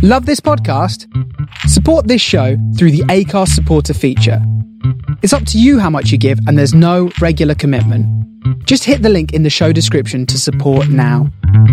Love this podcast? Support this show through the Acast supporter feature. It's up to you how much you give, and there's no regular commitment. Just hit the link in the show description to support now.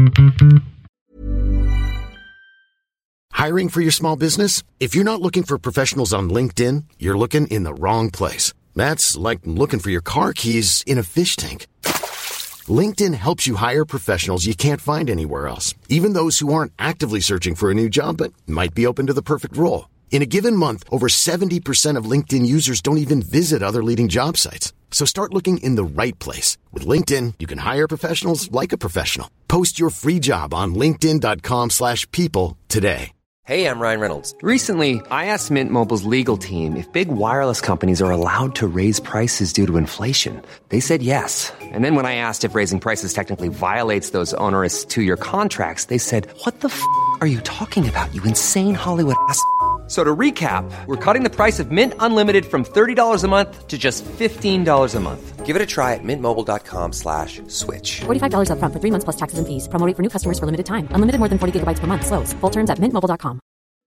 Hiring for your small business? If you're not looking for professionals on LinkedIn, you're looking in the wrong place. That's like looking for your car keys in a fish tank. LinkedIn helps you hire professionals you can't find anywhere else, even those who aren't actively searching for a new job but might be open to the perfect role. In a given month, over 70% of LinkedIn users don't even visit other leading job sites. So start looking in the right place. With LinkedIn, you can hire professionals like a professional. Post your free job on linkedin.com/people today. Hey, I'm Ryan Reynolds. Recently, I asked Mint Mobile's legal team if big wireless companies are allowed to raise prices due to inflation. They said yes. And then when I asked if raising prices technically violates those onerous 2-year contracts, they said, "What the f*** are you talking about, you insane Hollywood ass?" So to recap, we're cutting the price of Mint Unlimited from $30 a month to just $15 a month. Give it a try at mintmobile.com/switch. $45 up front for 3 months plus taxes and fees. Promo rate for new customers for limited time. Unlimited more than 40 gigabytes per month. Slows full terms at mintmobile.com.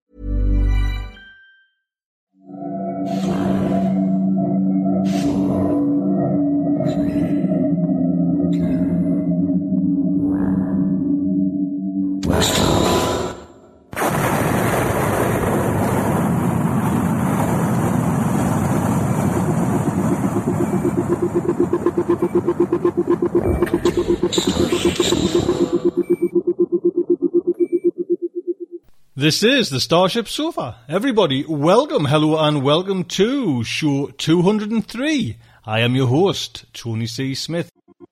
This is the Starship Sofa. Everybody, welcome, hello and welcome to show 203. I am your host, Tony C. Smith.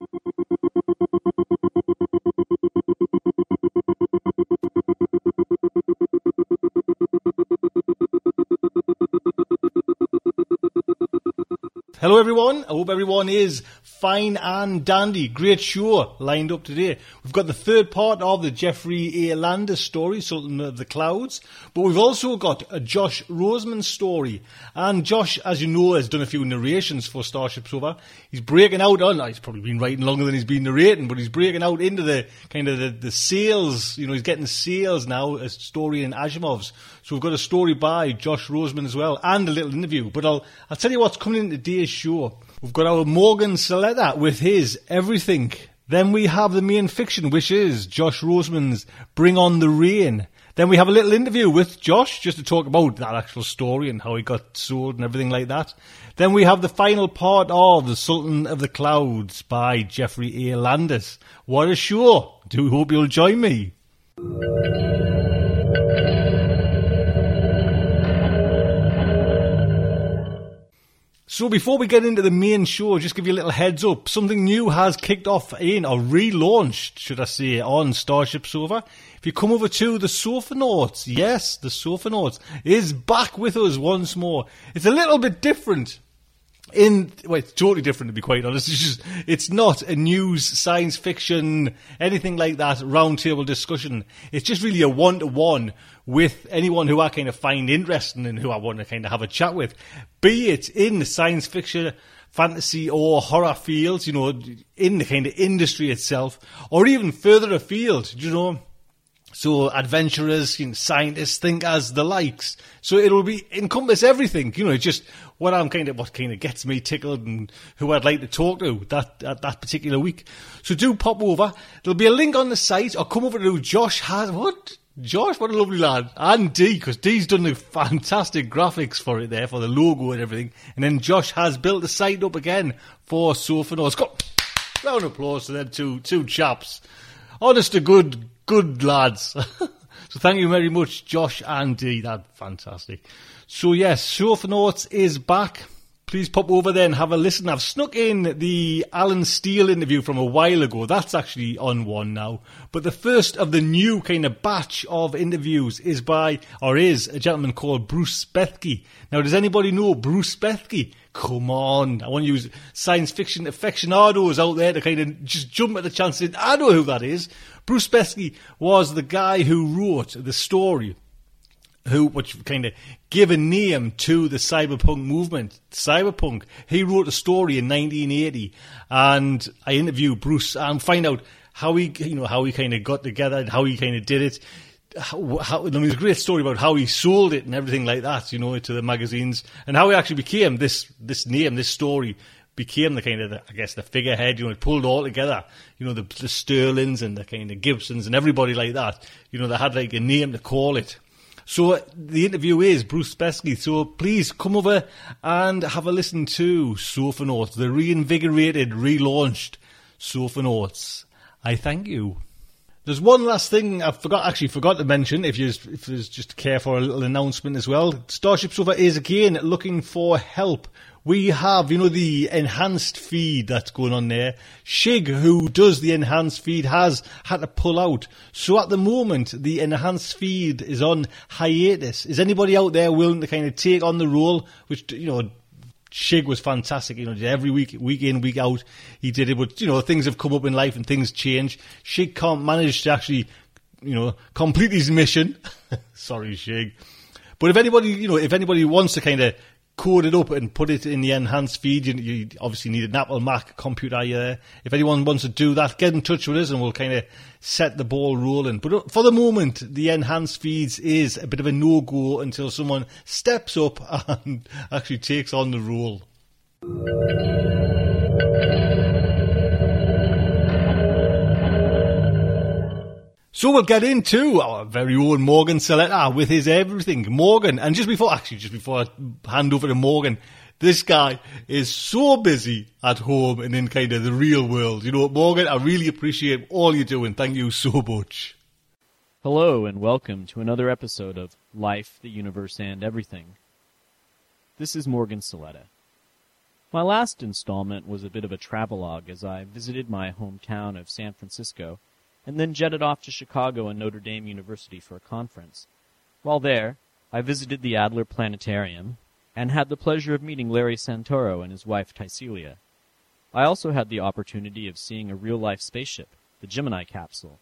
Hello everyone, I hope everyone is fine and dandy. Great show lined up today. We've got the third part of the Jeffrey A. Landis story, Sultan of the Clouds, but we've also got a Josh Roseman story. And Josh, as you know, has done a few narrations for Starship Sofa. He's breaking out on, he's probably been writing longer than he's been narrating, but he's breaking out into the kind of the sales, he's getting sales now, a story in Asimov's. So we've got a story by Josh Roseman as well, and a little interview. But I'll tell you what's coming in today's show. We've got our Morgan Saletta with his Everything. Then we have the main fiction, which is Josh Roseman's Bring on the Rain. Then we have a little interview with Josh, just to talk about that actual story and how he got sold and everything like that. Then we have the final part of The Sultan of the Clouds by Jeffrey A. Landis. What a show! Do hope you'll join me. So before we get into the main show, just give you a little heads up. Something new has kicked off or relaunched, should I say, on Starship Sofa. If you come over to the Sofa Notes, yes, the Sofa Notes is back with us once more. It's a little bit different. It's totally different, to be quite honest. It's not a news, science fiction, anything like that roundtable discussion. It's just really a one-to-one with anyone who I kind of find interesting and who I want to kind of have a chat with, be it in the science fiction, fantasy or horror fields, in the kind of industry itself, or even further afield, So adventurers, scientists, thinkers, the likes. So it'll encompass everything, just what kind of gets me tickled and who I'd like to talk to that particular week. So do pop over. There'll be a link on the site, or come over to Josh, what a lovely lad. And D, because D's done the fantastic graphics for it there, for the logo and everything. And then Josh has built the site up again for Sofa Notes. Round of applause to them two chaps. Honest to good lads. So thank you very much, Josh and Dee. That's fantastic. So yes, Sofa Notes is back. Please pop over there and have a listen. I've snuck in the Alan Steele interview from a while ago. That's actually on one now. But the first of the new kind of batch of interviews is a gentleman called Bruce Bethke. Now, does anybody know Bruce Bethke? Come on. I want to use science fiction aficionados out there to kind of just jump at the chance. I know who that is. Bruce Bethke was the guy who wrote the story, which kind of gave a name to the cyberpunk movement. Cyberpunk. He wrote a story in 1980, and I interviewed Bruce and find out how he kind of got together and how he kind of did it. there's a great story about how he sold it and everything like that, to the magazines, and how he actually became this name, this story became the kind of, the figurehead, it pulled all together, the Sterlings and the kind of Gibsons and everybody like that, they had like a name to call it. So the interview is Bruce Besky, so please come over and have a listen to Sofanauts, the reinvigorated, relaunched Sofanauts. I thank you. There's one last thing I forgot to mention, if there's just care for a little announcement as well. Starship Sofa is again looking for help. We have, the enhanced feed that's going on there. Shig, who does the enhanced feed, has had to pull out. So at the moment, the enhanced feed is on hiatus. Is anybody out there willing to kind of take on the role, which, Shig was fantastic, every week in, week out, he did it, but, things have come up in life and things change. Shig can't manage to actually, complete his mission. Sorry, Shig. But if anybody wants to kind of code it up and put it in the enhanced feed, you obviously need an Apple Mac computer there. If anyone wants to do that, get in touch with us and we'll kind of set the ball rolling. But for the moment, the enhanced feeds is a bit of a no-go until someone steps up and actually takes on the role. So we'll get into our very own Morgan Saletta with his everything. Morgan, and just before I hand over to Morgan, this guy is so busy at home and in kind of the real world. Morgan, I really appreciate all you're doing. Thank you so much. Hello and welcome to another episode of Life, the Universe, and Everything. This is Morgan Saletta. My last installment was a bit of a travelogue as I visited my hometown of San Francisco and then jetted off to Chicago and Notre Dame University for a conference. While there, I visited the Adler Planetarium and had the pleasure of meeting Larry Santoro and his wife Tycelia. I also had the opportunity of seeing a real-life spaceship, the Gemini capsule.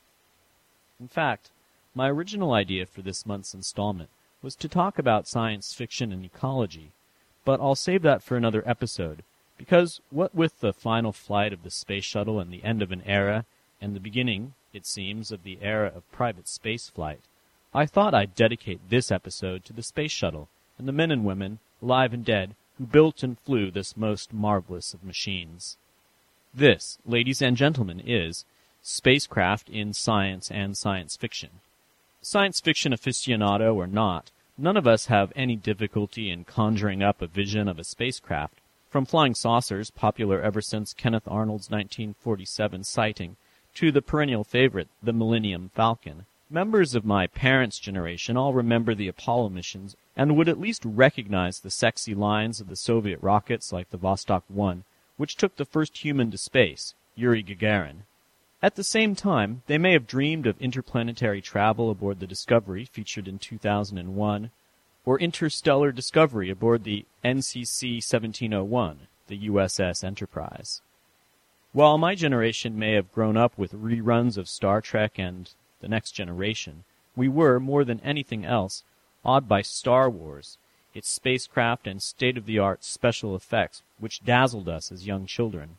In fact, my original idea for this month's installment was to talk about science fiction and ecology, but I'll save that for another episode, because what with the final flight of the space shuttle and the end of an era, and the beginning, it seems, of the era of private space flight, I thought I'd dedicate this episode to the space shuttle and the men and women, alive and dead, who built and flew this most marvelous of machines. This, ladies and gentlemen, is Spacecraft in Science and Science Fiction. Science fiction aficionado or not, none of us have any difficulty in conjuring up a vision of a spacecraft, from flying saucers, popular ever since Kenneth Arnold's 1947 sighting, to the perennial favorite, the Millennium Falcon. Members of my parents' generation all remember the Apollo missions and would at least recognize the sexy lines of the Soviet rockets like the Vostok 1, which took the first human to space, Yuri Gagarin. At the same time, they may have dreamed of interplanetary travel aboard the Discovery, featured in 2001, or interstellar discovery aboard the NCC 1701, the USS Enterprise. While my generation may have grown up with reruns of Star Trek and The Next Generation, we were, more than anything else, awed by Star Wars, its spacecraft and state-of-the-art special effects, which dazzled us as young children.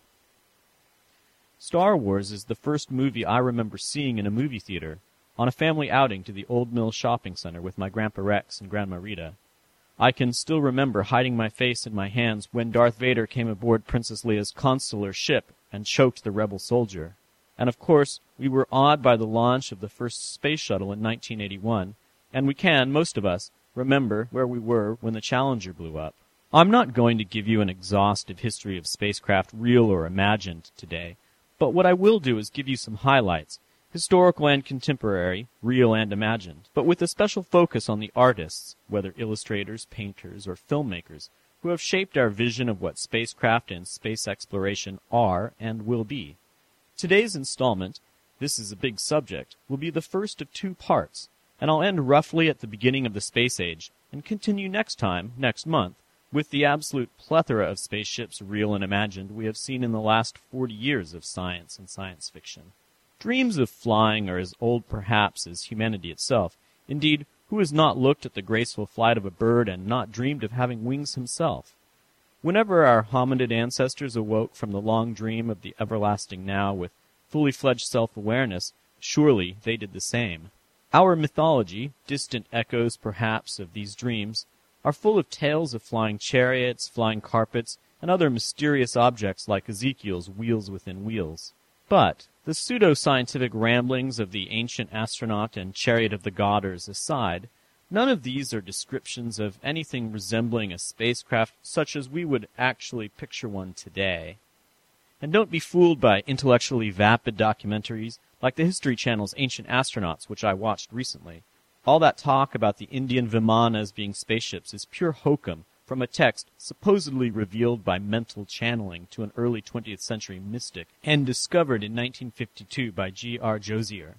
Star Wars is the first movie I remember seeing in a movie theater, on a family outing to the Old Mill Shopping Center with my Grandpa Rex and Grandma Rita. I can still remember hiding my face in my hands when Darth Vader came aboard Princess Leia's consular ship and choked the rebel soldier. And of course, we were awed by the launch of the first space shuttle in 1981, and we can, most of us, remember where we were when the Challenger blew up. I'm not going to give you an exhaustive history of spacecraft, real or imagined, today, but what I will do is give you some highlights, historical and contemporary, real and imagined, but with a special focus on the artists, whether illustrators, painters, or filmmakers, who have shaped our vision of what spacecraft and space exploration are and will be. Today's installment, this is a big subject, will be the first of 2 parts, and I'll end roughly at the beginning of the space age, and continue next month, with the absolute plethora of spaceships, real and imagined, we have seen in the last 40 years of science and science fiction. Dreams of flying are as old perhaps as humanity itself. Indeed, who has not looked at the graceful flight of a bird and not dreamed of having wings himself? Whenever our hominid ancestors awoke from the long dream of the everlasting now with fully fledged self-awareness, surely they did the same. Our mythology, distant echoes perhaps of these dreams, are full of tales of flying chariots, flying carpets, and other mysterious objects like Ezekiel's wheels within wheels. But the pseudo-scientific ramblings of the ancient astronaut and chariot of the Godders aside, none of these are descriptions of anything resembling a spacecraft such as we would actually picture one today. And don't be fooled by intellectually vapid documentaries like the History Channel's Ancient Astronauts, which I watched recently. All that talk about the Indian Vimanas being spaceships is pure hokum from a text supposedly revealed by mental channeling to an early 20th century mystic and discovered in 1952 by G.R. Josier.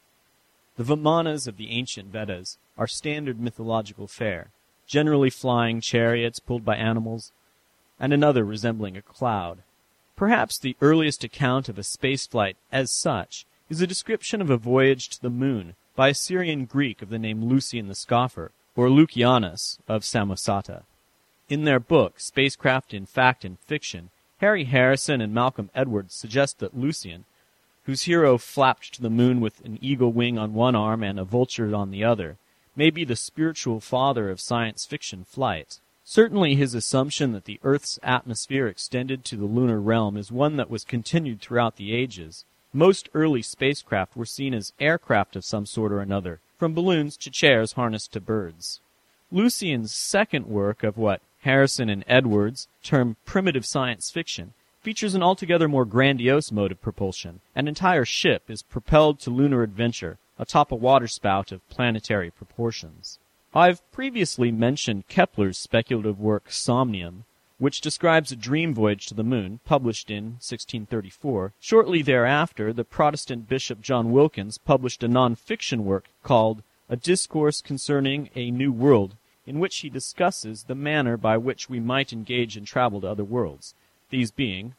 The Vimanas of the ancient Vedas are standard mythological fare, generally flying chariots pulled by animals, and another resembling a cloud. Perhaps the earliest account of a spaceflight as such is a description of a voyage to the moon by a Syrian Greek of the name Lucian the Scoffer, or Lucianus of Samosata. In their book, Spacecraft in Fact and Fiction, Harry Harrison and Malcolm Edwards suggest that Lucian, whose hero flapped to the moon with an eagle wing on one arm and a vulture on the other, may be the spiritual father of science fiction flight. Certainly his assumption that the Earth's atmosphere extended to the lunar realm is one that was continued throughout the ages. Most early spacecraft were seen as aircraft of some sort or another, from balloons to chairs harnessed to birds. Lucian's second work of what Harrison and Edwards term primitive science fiction features an altogether more grandiose mode of propulsion. An entire ship is propelled to lunar adventure atop a waterspout of planetary proportions. I've previously mentioned Kepler's speculative work Somnium, which describes a dream voyage to the moon, published in 1634. Shortly thereafter, the Protestant Bishop John Wilkins published a non-fiction work called A Discourse Concerning a New World, in which he discusses the manner by which we might engage in travel to other worlds, these being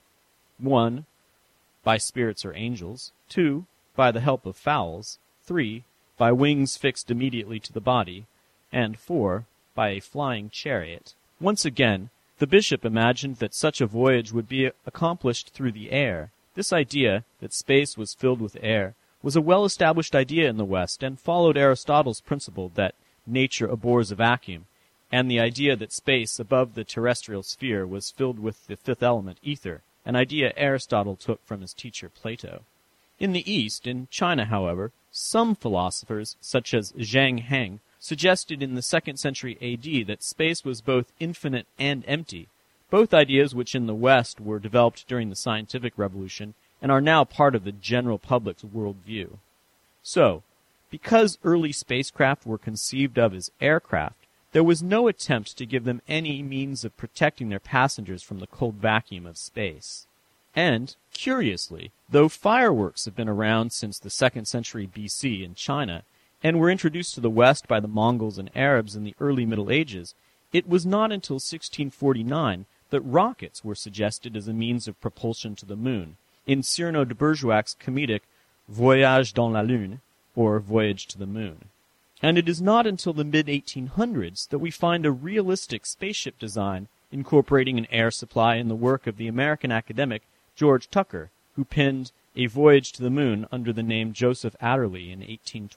1. By spirits or angels, 2. By the help of fowls, 3. By wings fixed immediately to the body, and 4. By a flying chariot. Once again, the bishop imagined that such a voyage would be accomplished through the air. This idea, that space was filled with air, was a well-established idea in the West and followed Aristotle's principle that nature abhors a vacuum, and the idea that space above the terrestrial sphere was filled with the fifth element, ether, an idea Aristotle took from his teacher Plato. In the East, in China, however, some philosophers, such as Zhang Heng, suggested in the 2nd century AD that space was both infinite and empty, both ideas which in the West were developed during the scientific revolution and are now part of the general public's worldview. So, because early spacecraft were conceived of as aircraft, there was no attempt to give them any means of protecting their passengers from the cold vacuum of space. And, curiously, though fireworks have been around since the 2nd century BC in China, and were introduced to the West by the Mongols and Arabs in the early Middle Ages, it was not until 1649 that rockets were suggested as a means of propulsion to the moon, in Cyrano de Bergerac's comedic Voyage dans la Lune, or Voyage to the Moon. And it is not until the mid-1800s that we find a realistic spaceship design incorporating an air supply in the work of the American academic George Tucker, who penned A Voyage to the Moon under the name Joseph Adderley in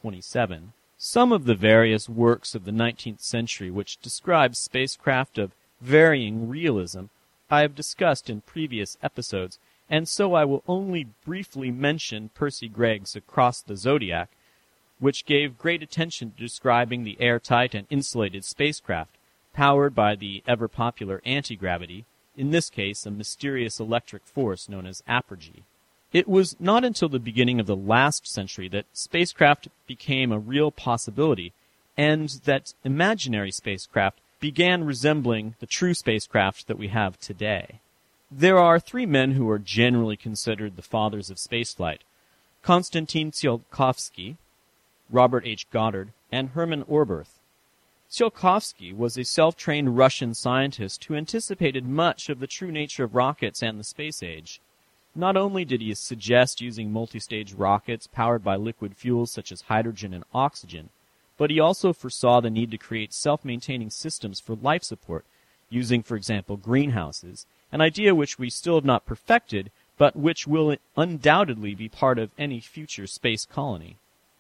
1827. Some of the various works of the 19th century which describe spacecraft of varying realism I have discussed in previous episodes, and so I will only briefly mention Percy Gregg's Across the Zodiac, which gave great attention to describing the airtight and insulated spacecraft, powered by the ever-popular anti-gravity, in this case a mysterious electric force known as apergy. It was not until the beginning of the last century that spacecraft became a real possibility, and that imaginary spacecraft began resembling the true spacecraft that we have today. There are 3 men who are generally considered the fathers of spaceflight: Konstantin Tsiolkovsky, Robert H. Goddard, and Hermann Oberth. Tsiolkovsky was a self-trained Russian scientist who anticipated much of the true nature of rockets and the space age. Not only did he suggest using multi-stage rockets powered by liquid fuels such as hydrogen and oxygen, but he also foresaw the need to create self-maintaining systems for life support, using, for example, greenhouses, an idea which we still have not perfected, but which will undoubtedly be part of any future space colony.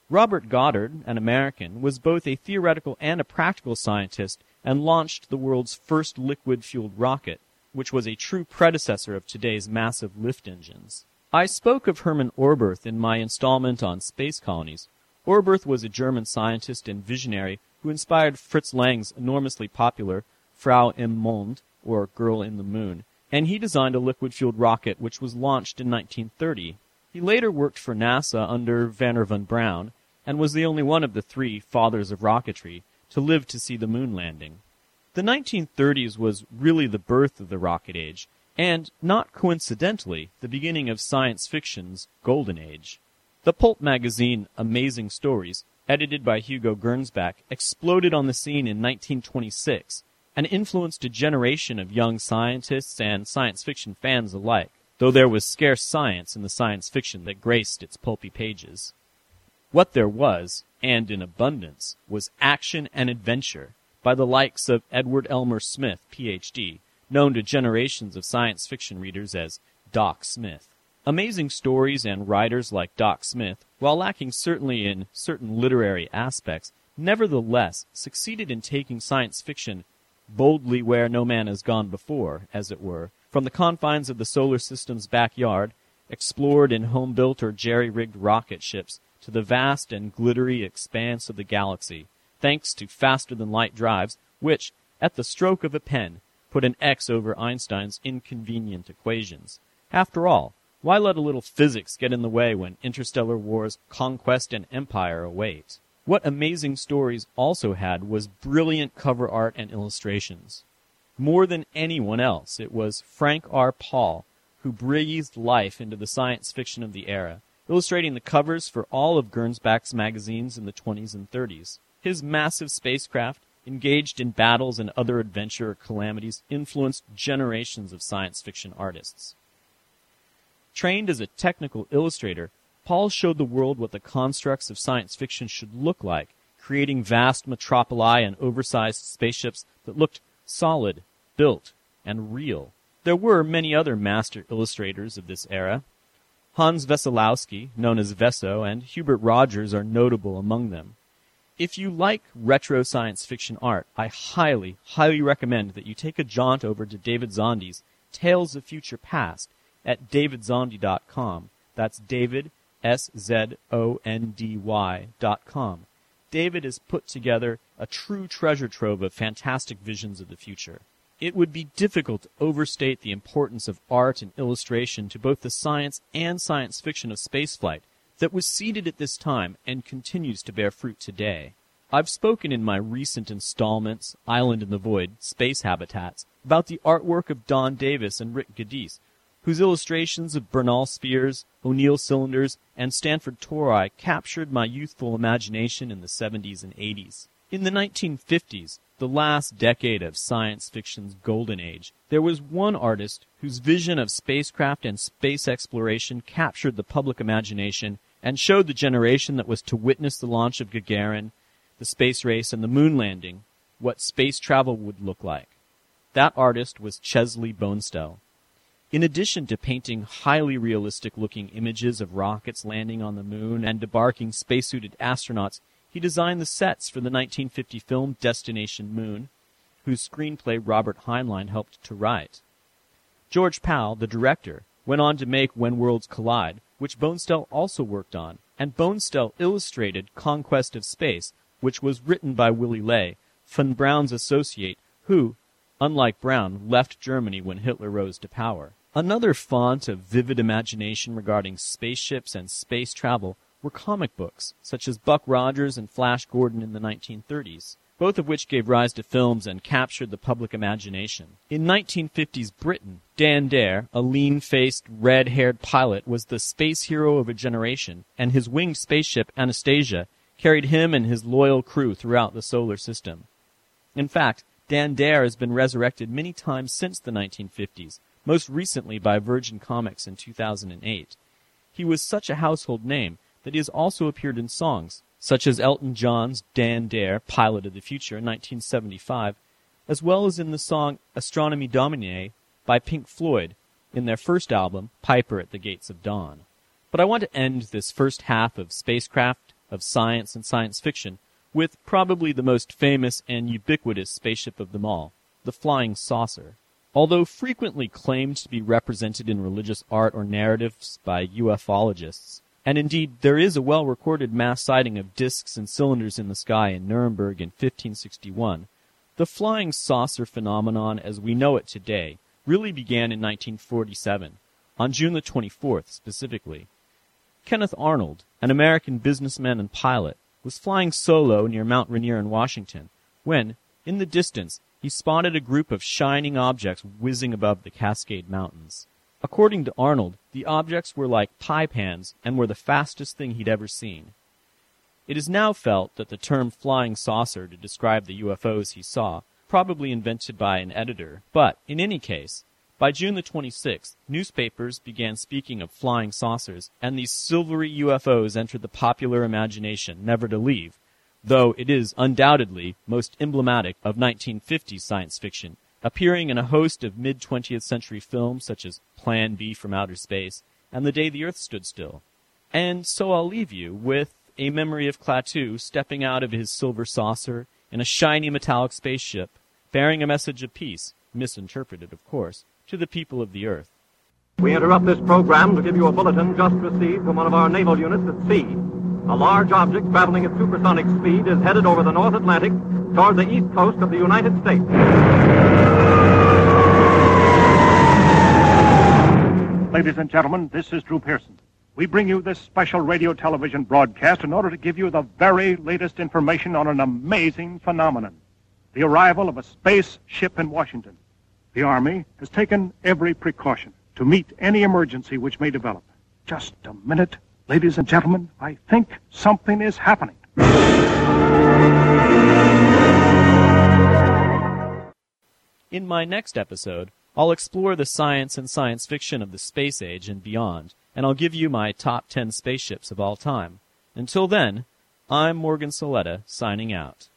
Robert Goddard, an American, was both a theoretical and a practical scientist and launched the world's first liquid-fueled rocket, which was a true predecessor of today's massive lift engines. I spoke of Hermann Oberth in my installment on space colonies. Oberth was a German scientist and visionary who inspired Fritz Lang's enormously popular Frau im Mond, or Girl in the Moon, and he designed a liquid-fueled rocket which was launched in 1930. He later worked for NASA under Wernher von Braun, and was the only one of the three fathers of rocketry to live to see the moon landing. The 1930s was really the birth of the rocket age, and, not coincidentally, the beginning of science fiction's golden age. The pulp magazine Amazing Stories, edited by Hugo Gernsback, exploded on the scene in 1926 and influenced a generation of young scientists and science fiction fans alike, though there was scarce science in the science fiction that graced its pulpy pages. What there was, and in abundance, was action and adventure by the likes of Edward Elmer Smith, Ph.D., known to generations of science fiction readers as Doc Smith. Amazing Stories and writers like Doc Smith, while lacking certainly in certain literary aspects, nevertheless succeeded in taking science fiction boldly where no man has gone before, as it were, from the confines of the solar system's backyard, explored in home-built or jerry-rigged rocket ships, to the vast and glittery expanse of the galaxy, thanks to faster-than-light drives, which, at the stroke of a pen, put an X over Einstein's inconvenient equations. After all, why let a little physics get in the way when interstellar wars, conquest, and empire await? What Amazing Stories also had was brilliant cover art and illustrations. More than anyone else, it was Frank R. Paul who breathed life into the science fiction of the era, illustrating the covers for all of Gernsback's magazines in the 20s and 30s. His massive spacecraft, engaged in battles and other adventure or calamities, influenced generations of science fiction artists. Trained as a technical illustrator, Paul showed the world what the constructs of science fiction should look like, creating vast metropoli and oversized spaceships that looked solid, built, and real. There were many other master illustrators of this era. Hans Veselowski, known as Vesso, and Hubert Rogers are notable among them. If you like retro science fiction art, I highly, highly recommend that you take a jaunt over to David Zondi's Tales of Future Past at davidzondi.com. That's David, SZONDY.com. David has put together a true treasure trove of fantastic visions of the future. It would be difficult to overstate the importance of art and illustration to both the science and science fiction of spaceflight that was seeded at this time and continues to bear fruit today. I've spoken in my recent installments, Island in the Void, Space Habitats, about the artwork of Don Davis and Rick Geddes, whose illustrations of Bernal spheres, O'Neill cylinders, and Stanford tori captured my youthful imagination in the 70s and 80s. In the 1950s, the last decade of science fiction's golden age, there was one artist whose vision of spacecraft and space exploration captured the public imagination and showed the generation that was to witness the launch of Gagarin, the space race, and the moon landing what space travel would look like. That artist was Chesley Bonestell. In addition to painting highly realistic-looking images of rockets landing on the moon and debarking spacesuited astronauts, he designed the sets for the 1950 film Destination Moon, whose screenplay Robert Heinlein helped to write. George Pal, the director, went on to make When Worlds Collide, which Bonestell also worked on, and Bonestell illustrated Conquest of Space, which was written by Willy Ley, von Braun's associate, who, unlike Braun, left Germany when Hitler rose to power. Another font of vivid imagination regarding spaceships and space travel were comic books, such as Buck Rogers and Flash Gordon in the 1930s, both of which gave rise to films and captured the public imagination. In 1950s Britain, Dan Dare, a lean-faced, red-haired pilot, was the space hero of a generation, and his winged spaceship, Anastasia, carried him and his loyal crew throughout the solar system. In fact, Dan Dare has been resurrected many times since the 1950s, most recently by Virgin Comics in 2008. He was such a household name that he has also appeared in songs, such as Elton John's Dan Dare, Pilot of the Future in 1975, as well as in the song Astronomy Domine by Pink Floyd in their first album, Piper at the Gates of Dawn. But I want to end this first half of Spacecraft, of science and science fiction, with probably the most famous and ubiquitous spaceship of them all, the Flying Saucer. Although frequently claimed to be represented in religious art or narratives by ufologists, and indeed there is a well-recorded mass sighting of discs and cylinders in the sky in Nuremberg in 1561, the flying saucer phenomenon as we know it today really began in 1947, on June the 24th specifically. Kenneth Arnold, an American businessman and pilot, was flying solo near Mount Rainier in Washington when, in the distance, he spotted a group of shining objects whizzing above the Cascade Mountains. According to Arnold, the objects were like pie pans and were the fastest thing he'd ever seen. It is now felt that the term flying saucer to describe the UFOs he saw, probably invented by an editor, but, in any case, by June the 26th, newspapers began speaking of flying saucers, and these silvery UFOs entered the popular imagination, never to leave, though it is undoubtedly most emblematic of 1950s science fiction, appearing in a host of mid-20th century films such as Plan B from Outer Space and The Day the Earth Stood Still. And so I'll leave you with a memory of Klaatu stepping out of his silver saucer in a shiny metallic spaceship, bearing a message of peace, misinterpreted of course, to the people of the Earth. We interrupt this program to give you a bulletin just received from one of our naval units at sea. A large object traveling at supersonic speed is headed over the North Atlantic toward the east coast of the United States. Ladies and gentlemen, this is Drew Pearson. We bring you this special radio television broadcast in order to give you the very latest information on an amazing phenomenon, the arrival of a space ship in Washington. The Army has taken every precaution to meet any emergency which may develop. Just a minute, ladies and gentlemen, I think something is happening. In my next episode, I'll explore the science and science fiction of the space age and beyond, and I'll give you my top 10 spaceships of all time. Until then, I'm Morgan Soletta, signing out.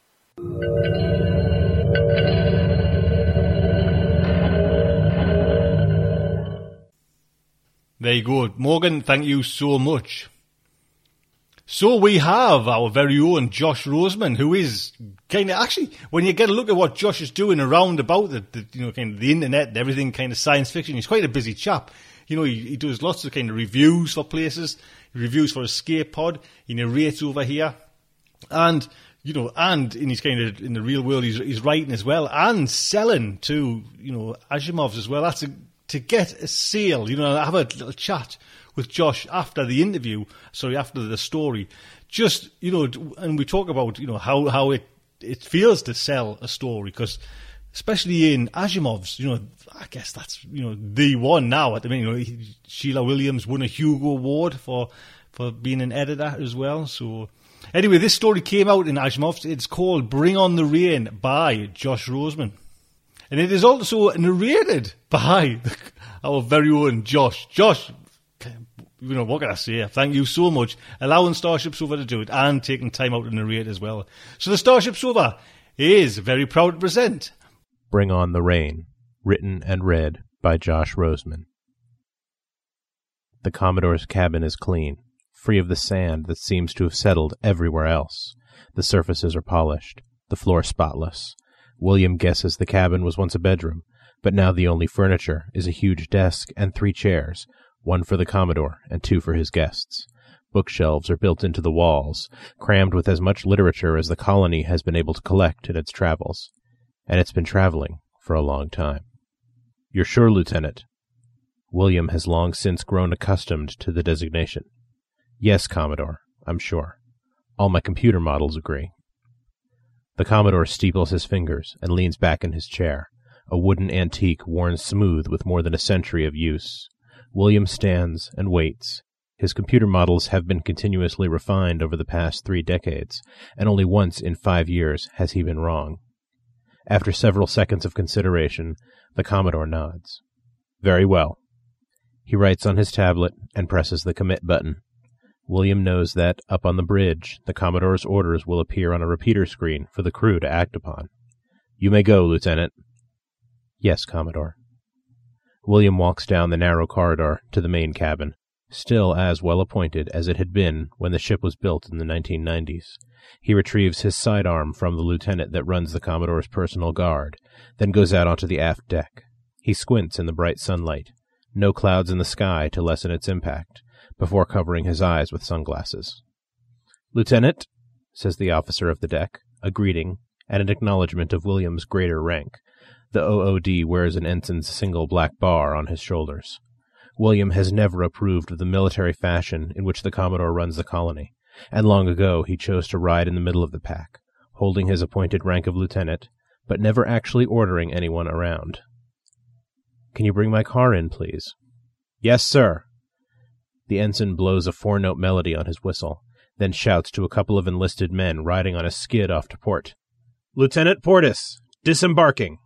There you go. Morgan, thank you so much. So we have our very own Josh Roseman, who is kind of, actually, when you get a look at what Josh is doing around about kind of the internet and everything, kind of science fiction, he's quite a busy chap. He does lots of kind of reviews for places, reviews for Escape Pod, he narrates over here, and in his kind of, in the real world, he's writing as well, and selling to, Asimovs as well. That's to get a sale, I have a little chat with Josh after the interview, after the story, just, and we talk about, how it feels to sell a story, because especially in Asimov's, I guess that's, the one now at the minute, Sheila Williams won a Hugo Award for being an editor as well, so anyway, this story came out in Asimov's. It's called Bring on the Rain by Josh Roseman. And it is also narrated by our very own Josh. Josh, what can I say? Thank you so much. Allowing Starship Sofa to do it and taking time out to narrate as well. So the Starship Sofa is very proud to present Bring on the Rain, written and read by Josh Roseman. The Commodore's cabin is clean, free of the sand that seems to have settled everywhere else. The surfaces are polished, the floor spotless. William guesses the cabin was once a bedroom, but now the only furniture is a huge desk and 3 chairs, 1 for the Commodore and 2 for his guests. Bookshelves are built into the walls, crammed with as much literature as the colony has been able to collect in its travels. And it's been traveling for a long time. You're sure, Lieutenant? William has long since grown accustomed to the designation. Yes, Commodore, I'm sure. All my computer models agree. The Commodore steeples his fingers and leans back in his chair, a wooden antique worn smooth with more than a century of use. William stands and waits. His computer models have been continuously refined over the past 3 decades, and only once in 5 years has he been wrong. After several seconds of consideration, the Commodore nods. Very well. He writes on his tablet and presses the commit button. William knows that, up on the bridge, the Commodore's orders will appear on a repeater screen for the crew to act upon. You may go, Lieutenant. Yes, Commodore. William walks down the narrow corridor to the main cabin, still as well appointed as it had been when the ship was built in the 1990s. He retrieves his sidearm from the lieutenant that runs the Commodore's personal guard, then goes out onto the aft deck. He squints in the bright sunlight, no clouds in the sky to lessen its impact, before covering his eyes with sunglasses. "Lieutenant," says the officer of the deck, a greeting and an acknowledgment of William's greater rank. The OOD wears an ensign's single black bar on his shoulders. William has never approved of the military fashion in which the Commodore runs the colony, and long ago he chose to ride in the middle of the pack, holding his appointed rank of lieutenant, but never actually ordering anyone around. "Can you bring my car in, please?" "Yes, sir." The ensign blows a 4-note melody on his whistle, then shouts to a couple of enlisted men riding on a skid off to port. "Lieutenant Portis, disembarking."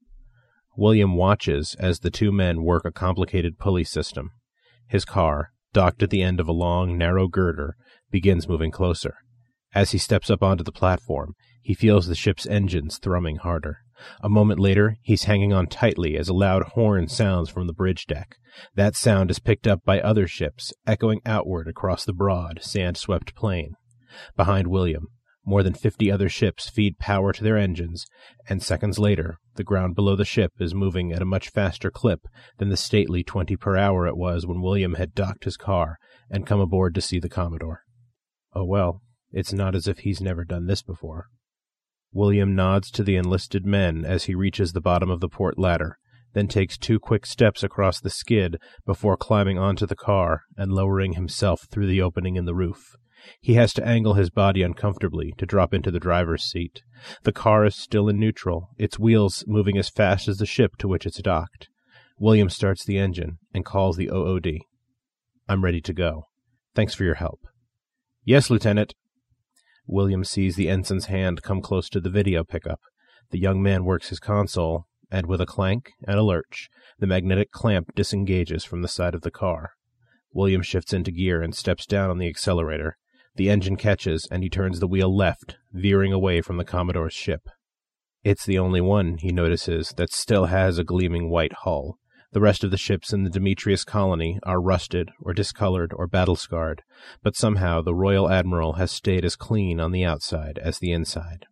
William watches as the two men work a complicated pulley system. His car, docked at the end of a long, narrow girder, begins moving closer. As he steps up onto the platform, he feels the ship's engines thrumming harder. A moment later, he's hanging on tightly as a loud horn sounds from the bridge deck. That sound is picked up by other ships, echoing outward across the broad, sand-swept plain. Behind William, more than 50 other ships feed power to their engines, and seconds later, the ground below the ship is moving at a much faster clip than the stately 20 per hour it was when William had docked his car and come aboard to see the Commodore. Oh well, it's not as if he's never done this before. William nods to the enlisted men as he reaches the bottom of the port ladder, then takes 2 quick steps across the skid before climbing onto the car and lowering himself through the opening in the roof. He has to angle his body uncomfortably to drop into the driver's seat. The car is still in neutral, its wheels moving as fast as the ship to which it's docked. William starts the engine and calls the OOD. "I'm ready to go. Thanks for your help." "Yes, Lieutenant." William sees the ensign's hand come close to the video pickup. The young man works his console, and with a clank and a lurch, the magnetic clamp disengages from the side of the car. William shifts into gear and steps down on the accelerator. The engine catches, and he turns the wheel left, veering away from the Commodore's ship. It's the only one, he notices, that still has a gleaming white hull. The rest of the ships in the Demetrius colony are rusted or discolored or battle-scarred, but somehow the Royal Admiral has stayed as clean on the outside as the inside.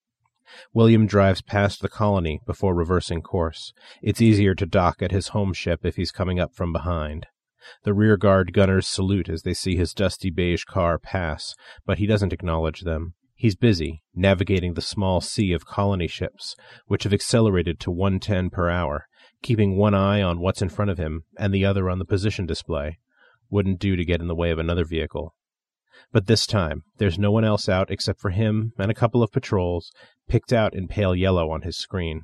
William drives past the colony before reversing course. It's easier to dock at his home ship if he's coming up from behind. The rearguard gunners salute as they see his dusty beige car pass, but he doesn't acknowledge them. He's busy, navigating the small sea of colony ships, which have accelerated to 110 per hour, keeping one eye on what's in front of him and the other on the position display. Wouldn't do to get in the way of another vehicle. But this time, there's no one else out except for him and a couple of patrols, picked out in pale yellow on his screen.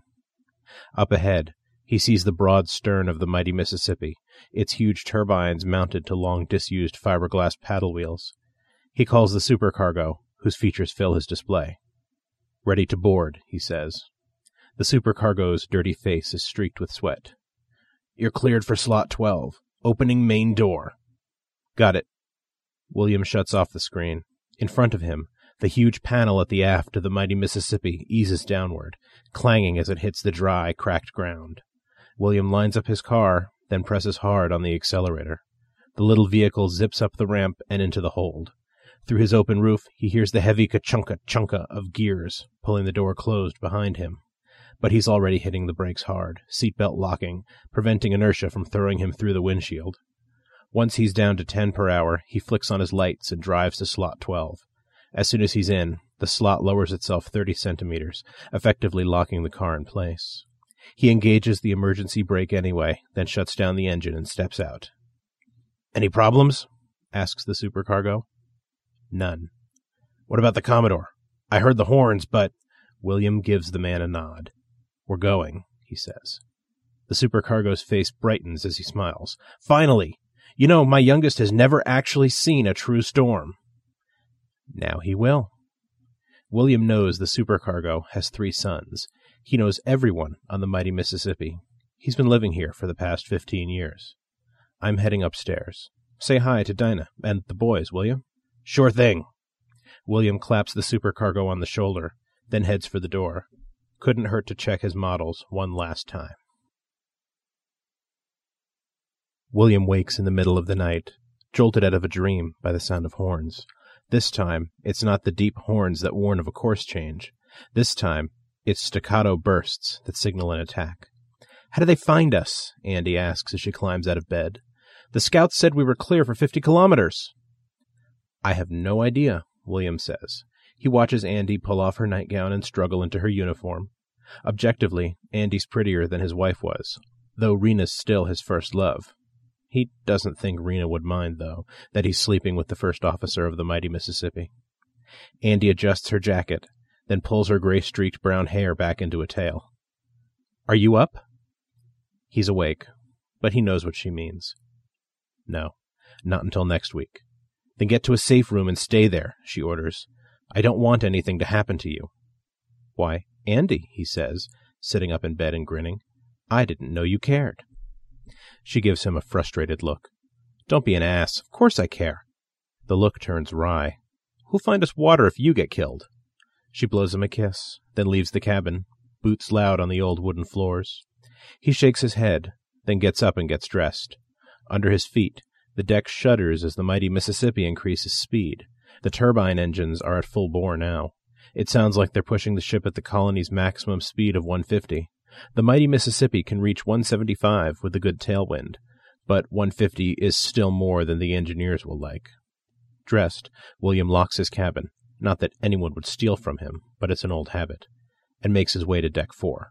Up ahead, he sees the broad stern of the mighty Mississippi, its huge turbines mounted to long disused fiberglass paddle wheels. He calls the supercargo, whose features fill his display. "Ready to board," he says. The supercargo's dirty face is streaked with sweat. "You're cleared for slot 12. Opening main door." "Got it." William shuts off the screen. In front of him, the huge panel at the aft of the mighty Mississippi eases downward, clanging as it hits the dry, cracked ground. William lines up his car, then presses hard on the accelerator. The little vehicle zips up the ramp and into the hold. Through his open roof, he hears the heavy ka-chunka-chunka of gears, pulling the door closed behind him. But he's already hitting the brakes hard, seatbelt locking, preventing inertia from throwing him through the windshield. Once he's down to 10 per hour, he flicks on his lights and drives to slot 12. As soon as he's in, the slot lowers itself 30 centimeters, effectively locking the car in place. He engages the emergency brake anyway, then shuts down the engine and steps out. "Any problems?" asks the supercargo. "None." "What about the Commodore? I heard the horns, but—" William gives the man a nod. "We're going," he says. The supercargo's face brightens as he smiles. "Finally! You know, my youngest has never actually seen a true storm." Now he will. William knows the supercargo has 3 sons. He knows everyone on the mighty Mississippi. He's been living here for the past 15 years. "I'm heading upstairs. Say hi to Dinah and the boys, will you?" "Sure thing." William claps the supercargo on the shoulder, then heads for the door. Couldn't hurt to check his models one last time. William wakes in the middle of the night. jolted out of a dream by the sound of horns. This time, it's not the deep horns that warn of a course change. This time, it's staccato bursts that signal an attack. "How do they find us?" Andy asks as she climbs out of bed. "The scouts said we were clear for 50 kilometers. "I have no idea," William says. He watches Andy pull off her nightgown and struggle into her uniform. Objectively, Andy's prettier than his wife was, though Rena's still his first love. He doesn't think Rena would mind, though, that he's sleeping with the first officer of the mighty Mississippi. Andy adjusts her jacket, then pulls her gray-streaked brown hair back into a tail. "Are you up?" He's awake, but he knows what she means. "No, not until next week." "Then get to a safe room and stay there," she orders. "I don't want anything to happen to you." "Why, Andy," he says, sitting up in bed and grinning. "I didn't know you cared." She gives him a frustrated look. "Don't be an ass. Of course I care." The look turns wry. "Who'll find us water if you get killed?" She blows him a kiss, then leaves the cabin, boots loud on the old wooden floors. He shakes his head, then gets up and gets dressed. Under his feet, the deck shudders as the mighty Mississippi increases speed. The turbine engines are at full bore now. It sounds like they're pushing the ship at the colony's maximum speed of 150. The mighty Mississippi can reach 175 with a good tailwind, but 150 is still more than the engineers will like. Dressed, William locks his cabin, not that anyone would steal from him, but it's an old habit, and makes his way to Deck 4.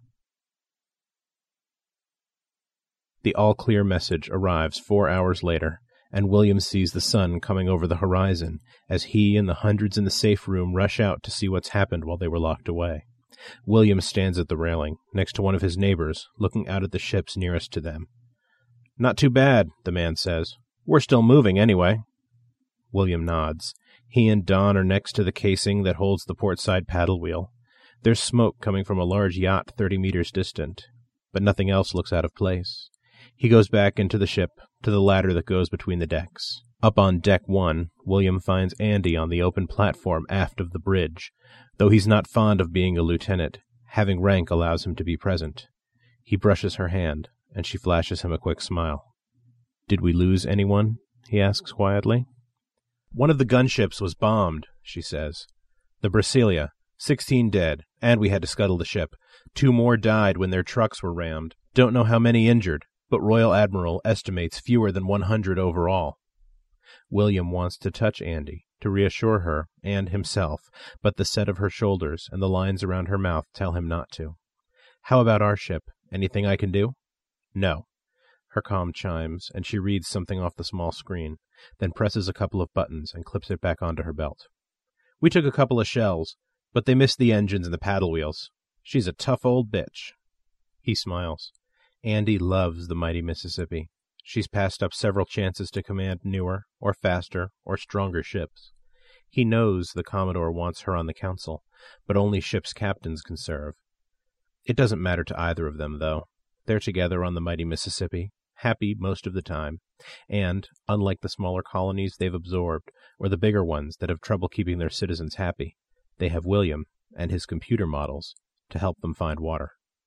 The all-clear message arrives 4 hours later, and William sees the sun coming over the horizon as he and the hundreds in the safe room rush out to see what's happened while they were locked away. William stands at the railing, next to one of his neighbors, looking out at the ships nearest to them. "Not too bad," the man says. "We're still moving, anyway." William nods. He and Don are next to the casing that holds the portside paddle wheel. There's smoke coming from a large yacht 30 meters distant, but nothing else looks out of place. He goes back into the ship, to the ladder that goes between the decks. Up on Deck 1, William finds Andy on the open platform aft of the bridge. Though he's not fond of being a lieutenant, having rank allows him to be present. He brushes her hand, and she flashes him a quick smile. "Did we lose anyone?" he asks quietly. "One of the gunships was bombed," she says. "The Brasilia, 16 dead, and we had to scuttle the ship. 2 more died when their trucks were rammed. Don't know how many injured, but Royal Admiral estimates fewer than 100 overall." William wants to touch Andy, to reassure her and himself, but the set of her shoulders and the lines around her mouth tell him not to. "How about our ship? Anything I can do?" "No." Her comm chimes, and she reads something off the small screen, then presses a couple of buttons and clips it back onto her belt. "We took a couple of shells, but they missed the engines and the paddle wheels. She's a tough old bitch." He smiles. Andy loves the mighty Mississippi. She's passed up several chances to command newer, or faster, or stronger ships. He knows the Commodore wants her on the council, but only ships' captains can serve. It doesn't matter to either of them, though. They're together on the mighty Mississippi, happy most of the time, and, unlike the smaller colonies they've absorbed, or the bigger ones that have trouble keeping their citizens happy, they have William and his computer models to help them find water.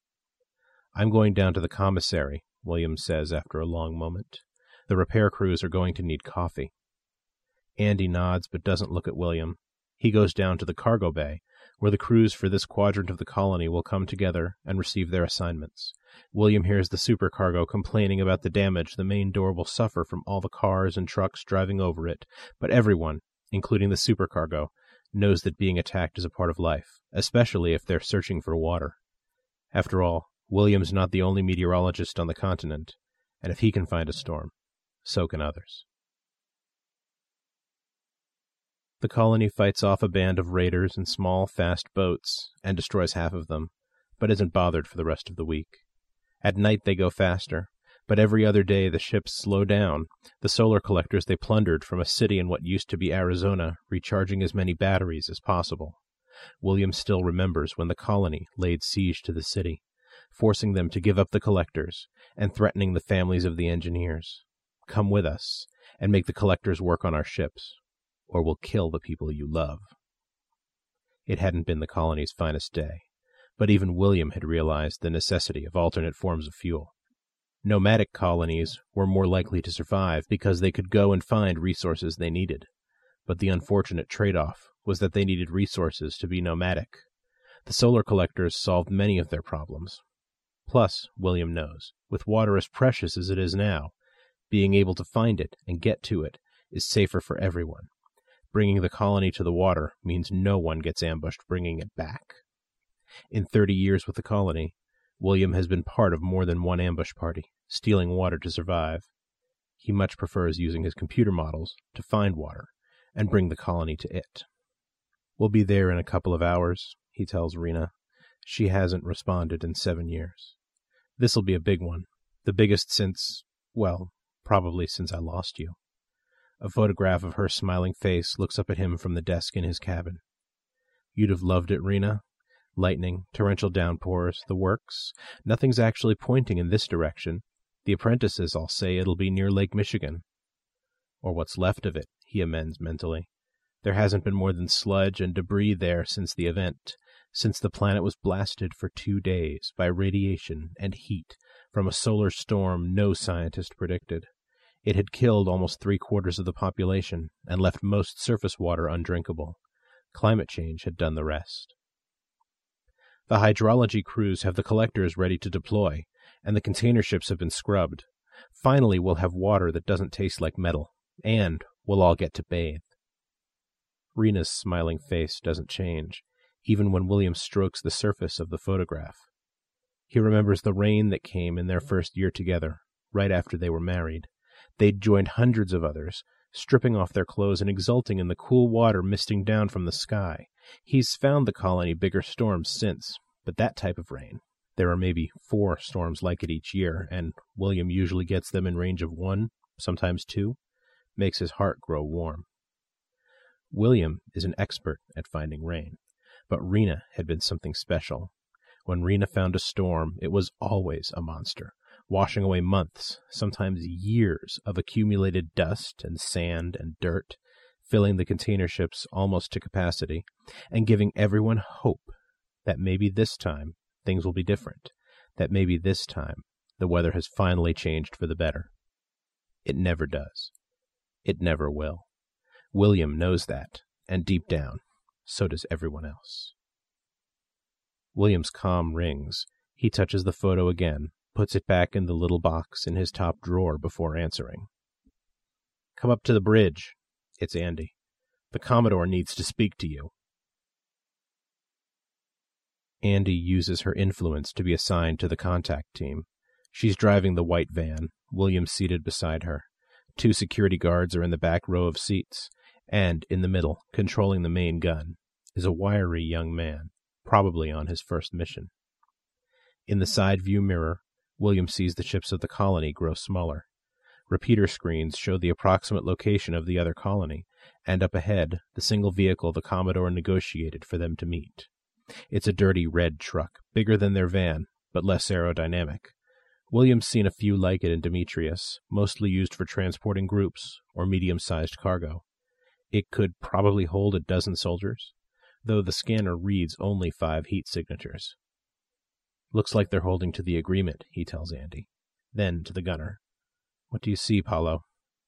"I'm going down to the commissary," William says after a long moment. "The repair crews are going to need coffee." Andy nods but doesn't look at William. He goes down to the cargo bay, where the crews for this quadrant of the colony will come together and receive their assignments. William hears the supercargo complaining about the damage the main door will suffer from all the cars and trucks driving over it, but everyone, including the supercargo, knows that being attacked is a part of life, especially if they're searching for water. After all, William's not the only meteorologist on the continent, and if he can find a storm, so can others. The colony fights off a band of raiders in small, fast boats, and destroys half of them, but isn't bothered for the rest of the week. At night they go faster, but every other day the ships slow down, the solar collectors they plundered from a city in what used to be Arizona recharging as many batteries as possible. William still remembers when the colony laid siege to the city, forcing them to give up the collectors and threatening the families of the engineers. "Come with us, and make the collectors work on our ships, or we'll kill the people you love." It hadn't been the colony's finest day, but even William had realized the necessity of alternate forms of fuel. Nomadic colonies were more likely to survive because they could go and find resources they needed. But the unfortunate trade-off was that they needed resources to be nomadic. The solar collectors solved many of their problems. Plus, William knows, with water as precious as it is now, being able to find it and get to it is safer for everyone. Bringing the colony to the water means no one gets ambushed bringing it back. In 30 years with the colony, William has been part of more than one ambush party, stealing water to survive. He much prefers using his computer models to find water and bring the colony to it. We'll be there in a couple of hours, he tells Rena. She hasn't responded in 7 years. This'll be a big one, the biggest since, well, probably since I lost you. A photograph of her smiling face looks up at him from the desk in his cabin. You'd have loved it, Rena. Lightning, torrential downpours, the works. Nothing's actually pointing in this direction. The apprentices all say it'll be near Lake Michigan. Or what's left of it, he amends mentally. There hasn't been more than sludge and debris there since the event, since the planet was blasted for 2 days by radiation and heat from a solar storm no scientist predicted. It had killed almost 3/4 of the population and left most surface water undrinkable. Climate change had done the rest. The hydrology crews have the collectors ready to deploy, and the container ships have been scrubbed. Finally, we'll have water that doesn't taste like metal, and we'll all get to bathe. Rena's smiling face doesn't change, even when William strokes the surface of the photograph. He remembers the rain that came in their first year together, right after they were married. They'd joined hundreds of others, stripping off their clothes and exulting in the cool water misting down from the sky. He's found the colony bigger storms since, but that type of rain, there are maybe 4 storms like it each year, and William usually gets them in range of 1, sometimes 2, makes his heart grow warm. William is an expert at finding rain, but Rena had been something special. When Rena found a storm, it was always a monster, washing away months, sometimes years of accumulated dust and sand and dirt, filling the container ships almost to capacity, and giving everyone hope that maybe this time things will be different, that maybe this time the weather has finally changed for the better. It never does. It never will. William knows that, and deep down, so does everyone else. William's comm rings. He touches the photo again, puts it back in the little box in his top drawer before answering. Come up to the bridge. It's Andy. The Commodore needs to speak to you. Andy uses her influence to be assigned to the contact team. She's driving the white van, William seated beside her. 2 security guards are in the back row of seats, and in the middle, controlling the main gun, is a wiry young man, probably on his first mission. In the side view mirror, William sees the ships of the colony grow smaller. Repeater screens show the approximate location of the other colony, and up ahead, the single vehicle the Commodore negotiated for them to meet. It's a dirty red truck, bigger than their van, but less aerodynamic. William's seen a few like it in Demetrius, mostly used for transporting groups or medium-sized cargo. It could probably hold a dozen soldiers, though the scanner reads only 5 heat signatures. Looks like they're holding to the agreement, he tells Andy. Then to the gunner. What do you see, Paulo?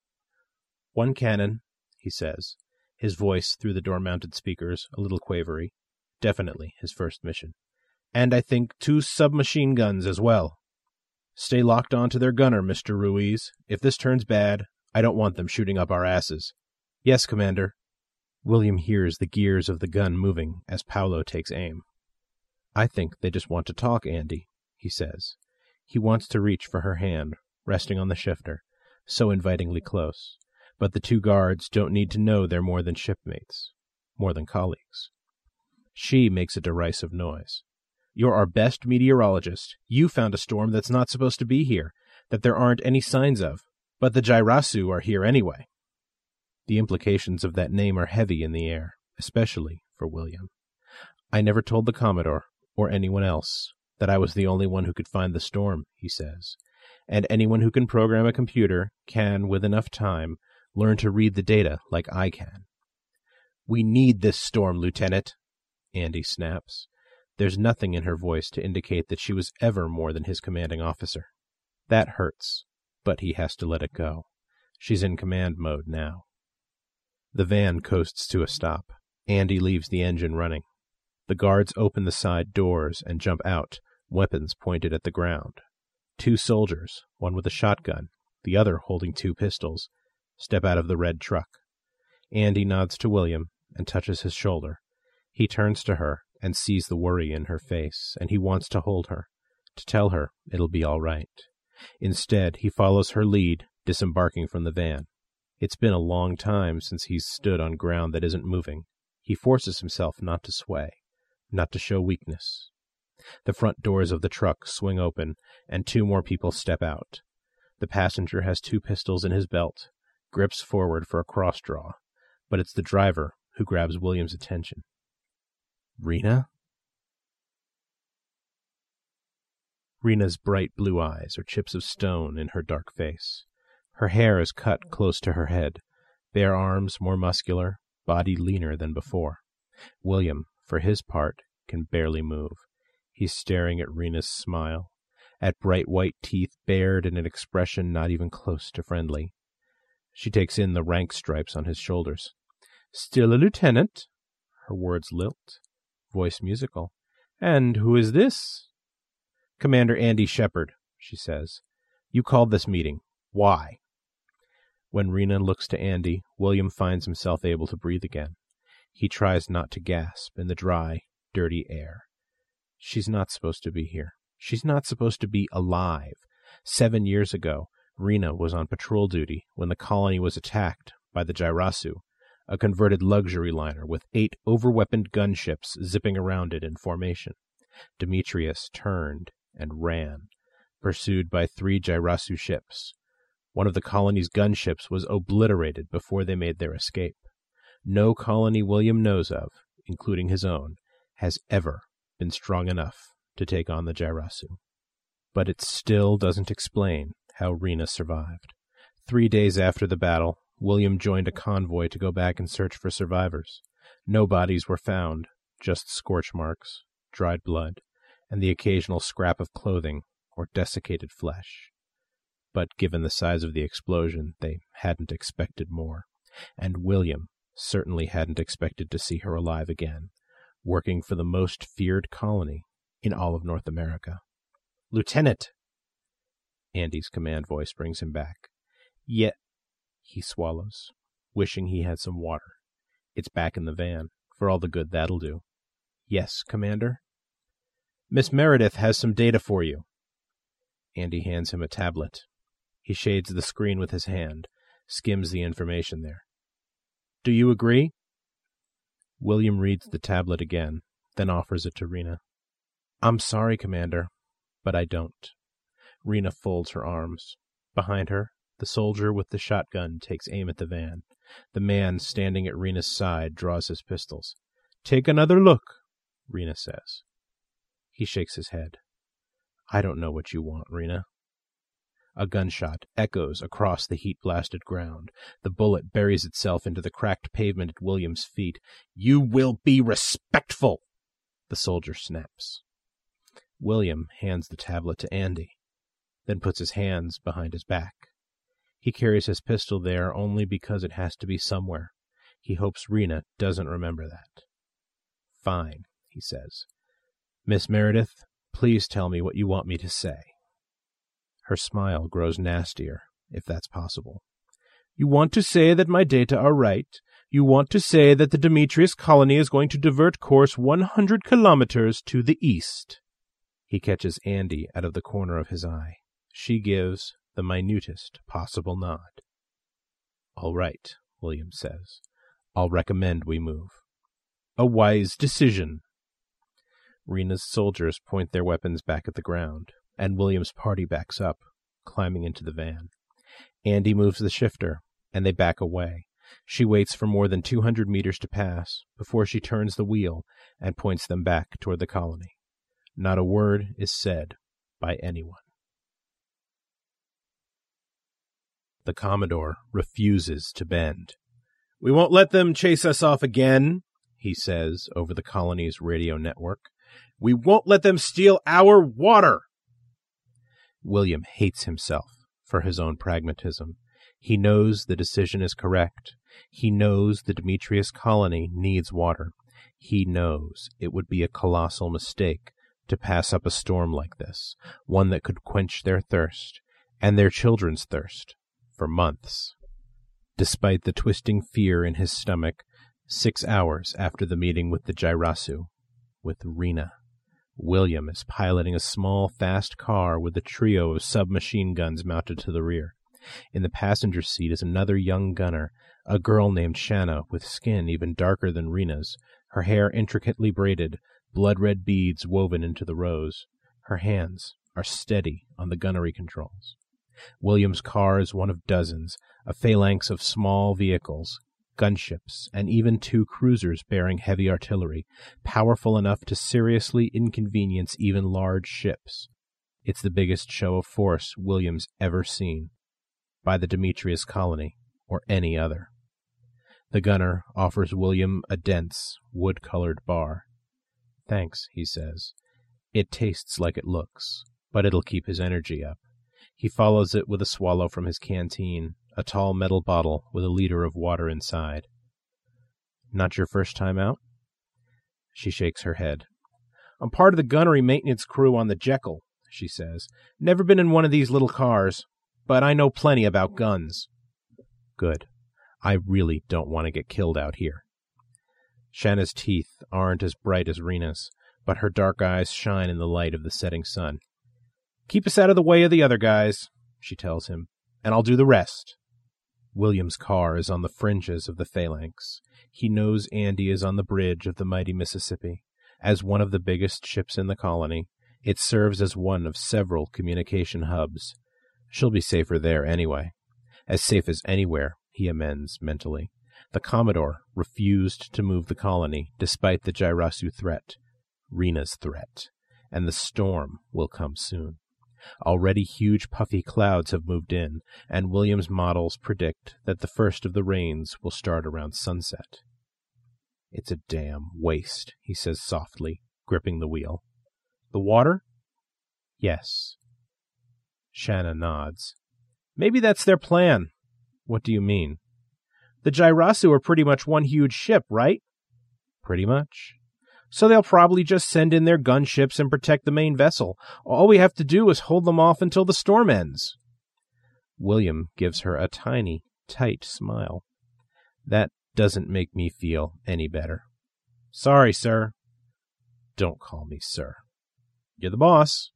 1 cannon, he says, his voice through the door-mounted speakers a little quavery. Definitely his first mission. And I think 2 submachine guns as well. Stay locked on to their gunner, Mr. Ruiz. If this turns bad, I don't want them shooting up our asses. Yes, Commander. William hears the gears of the gun moving as Paulo takes aim. I think they just want to talk, Andy, he says. He wants to reach for her hand, resting on the shifter, so invitingly close. But the 2 guards don't need to know they're more than shipmates, more than colleagues. She makes a derisive noise. You're our best meteorologist. You found a storm that's not supposed to be here, that there aren't any signs of. But the Jairasu are here anyway. The implications of that name are heavy in the air, especially for William. I never told the Commodore, or anyone else, that I was the only one who could find the storm, he says. And anyone who can program a computer can, with enough time, learn to read the data like I can. We need this storm, Lieutenant, Andy snaps. There's nothing in her voice to indicate that she was ever more than his commanding officer. That hurts, but he has to let it go. She's in command mode now. The van coasts to a stop. Andy leaves the engine running. The guards open the side doors and jump out, weapons pointed at the ground. 2 soldiers, one with a shotgun, the other holding 2 pistols, step out of the red truck. Andy nods to William and touches his shoulder. He turns to her and sees the worry in her face, and he wants to hold her, to tell her it'll be all right. Instead, he follows her lead, disembarking from the van. It's been a long time since he's stood on ground that isn't moving. He forces himself not to sway, not to show weakness. The front doors of the truck swing open, and 2 more people step out. The passenger has 2 pistols in his belt, grips forward for a cross-draw, but it's the driver who grabs William's attention. Rena? Rena's bright blue eyes are chips of stone in her dark face. Her hair is cut close to her head, bare arms more muscular, body leaner than before. William, for his part, can barely move. He's staring at Rena's smile, at bright white teeth bared in an expression not even close to friendly. She takes in the rank stripes on his shoulders. "Still a lieutenant?" Her words lilt, voice musical. "And who is this?" "Commander Andy Shepard," she says. "You called this meeting. Why?" When Rena looks to Andy, William finds himself able to breathe again. He tries not to gasp in the dry, dirty air. She's not supposed to be here. She's not supposed to be alive. 7 years ago, Rena was on patrol duty when the colony was attacked by the Jairasu, a converted luxury liner with 8 overweaponed gunships zipping around it in formation. Demetrius turned and ran, pursued by 3 Jairasu ships. One of the colony's gunships was obliterated before they made their escape. No colony William knows of, including his own, has ever been strong enough to take on the Jairasu. But it still doesn't explain how Rena survived. 3 days after the battle, William joined a convoy to go back and search for survivors. No bodies were found, just scorch marks, dried blood, and the occasional scrap of clothing or desiccated flesh. But given the size of the explosion, they hadn't expected more, and William certainly hadn't expected to see her alive again, working for the most feared colony in all of North America. "Lieutenant!" Andy's command voice brings him back. "Yet," he swallows, wishing he had some water. It's back in the van, for all the good that'll do. "Yes, Commander?" "Miss Meredith has some data for you." Andy hands him a tablet. He shades the screen with his hand, skims the information there. "Do you agree?" William reads the tablet again, then offers it to Rena. "I'm sorry, Commander, but I don't." Rena folds her arms. Behind her, the soldier with the shotgun takes aim at the van. The man standing at Rena's side draws his pistols. "Take another look," Rena says. He shakes his head. "I don't know what you want, Rena." A gunshot echoes across the heat-blasted ground. The bullet buries itself into the cracked pavement at William's feet. "You will be respectful!" the soldier snaps. William hands the tablet to Andy, then puts his hands behind his back. He carries his pistol there only because it has to be somewhere. He hopes Rena doesn't remember that. "Fine," he says. "Miss Meredith, please tell me what you want me to say." Her smile grows nastier, if that's possible. "You want to say that my data are right. You want to say that the Demetrius colony is going to divert course 100 kilometers to the east." He catches Andy out of the corner of his eye. She gives the minutest possible nod. "All right," William says. "I'll recommend we move." "A wise decision." Rena's soldiers point their weapons back at the ground, and William's party backs up, climbing into the van. Andy moves the shifter, and they back away. She waits for more than 200 meters to pass before she turns the wheel and points them back toward the colony. Not a word is said by anyone. The Commodore refuses to bend. "We won't let them chase us off again," he says over the colony's radio network. "We won't let them steal our water." William hates himself for his own pragmatism. He knows the decision is correct. He knows the Demetrius colony needs water. He knows it would be a colossal mistake to pass up a storm like this, one that could quench their thirst, and their children's thirst, for months. Despite the twisting fear in his stomach, 6 hours after the meeting with the Jairasu, with Rena, William is piloting a small, fast car with a trio of submachine guns mounted to the rear. In the passenger seat is another young gunner, a girl named Shanna, with skin even darker than Rena's, her hair intricately braided, blood-red beads woven into the rows. Her hands are steady on the gunnery controls. William's car is one of dozens, a phalanx of small vehicles, gunships, and even 2 cruisers bearing heavy artillery, powerful enough to seriously inconvenience even large ships. It's the biggest show of force William's ever seen, by the Demetrius colony or any other. The gunner offers William a dense, wood-colored bar. "Thanks," he says. "It tastes like it looks, but it'll keep his energy up." He follows it with a swallow from his canteen, a tall metal bottle with a liter of water inside. "Not your first time out?" She shakes her head. "I'm part of the gunnery maintenance crew on the Jekyll," she says. "Never been in one of these little cars, but I know plenty about guns." "Good. I really don't want to get killed out here." Shanna's teeth aren't as bright as Rena's, but her dark eyes shine in the light of the setting sun. "Keep us out of the way of the other guys," she tells him, "and I'll do the rest." William's car is on the fringes of the phalanx. He knows Andy is on the bridge of the mighty Mississippi. As one of the biggest ships in the colony, it serves as one of several communication hubs. She'll be safer there anyway. As safe as anywhere, he amends mentally. The Commodore refused to move the colony despite the Jairasu threat, Rena's threat, and the storm will come soon. Already huge puffy clouds have moved in, and William's models predict that the first of the rains will start around sunset. "It's a damn waste," he says softly, gripping the wheel. "The water?" "Yes." Shanna nods. "Maybe that's their plan." "What do you mean?" "The Jairasu are pretty much one huge ship, right?" "Pretty much." "So they'll probably just send in their gunships and protect the main vessel. All we have to do is hold them off until the storm ends." William gives her a tiny, tight smile. "That doesn't make me feel any better." "Sorry, sir." "Don't call me sir. You're the boss."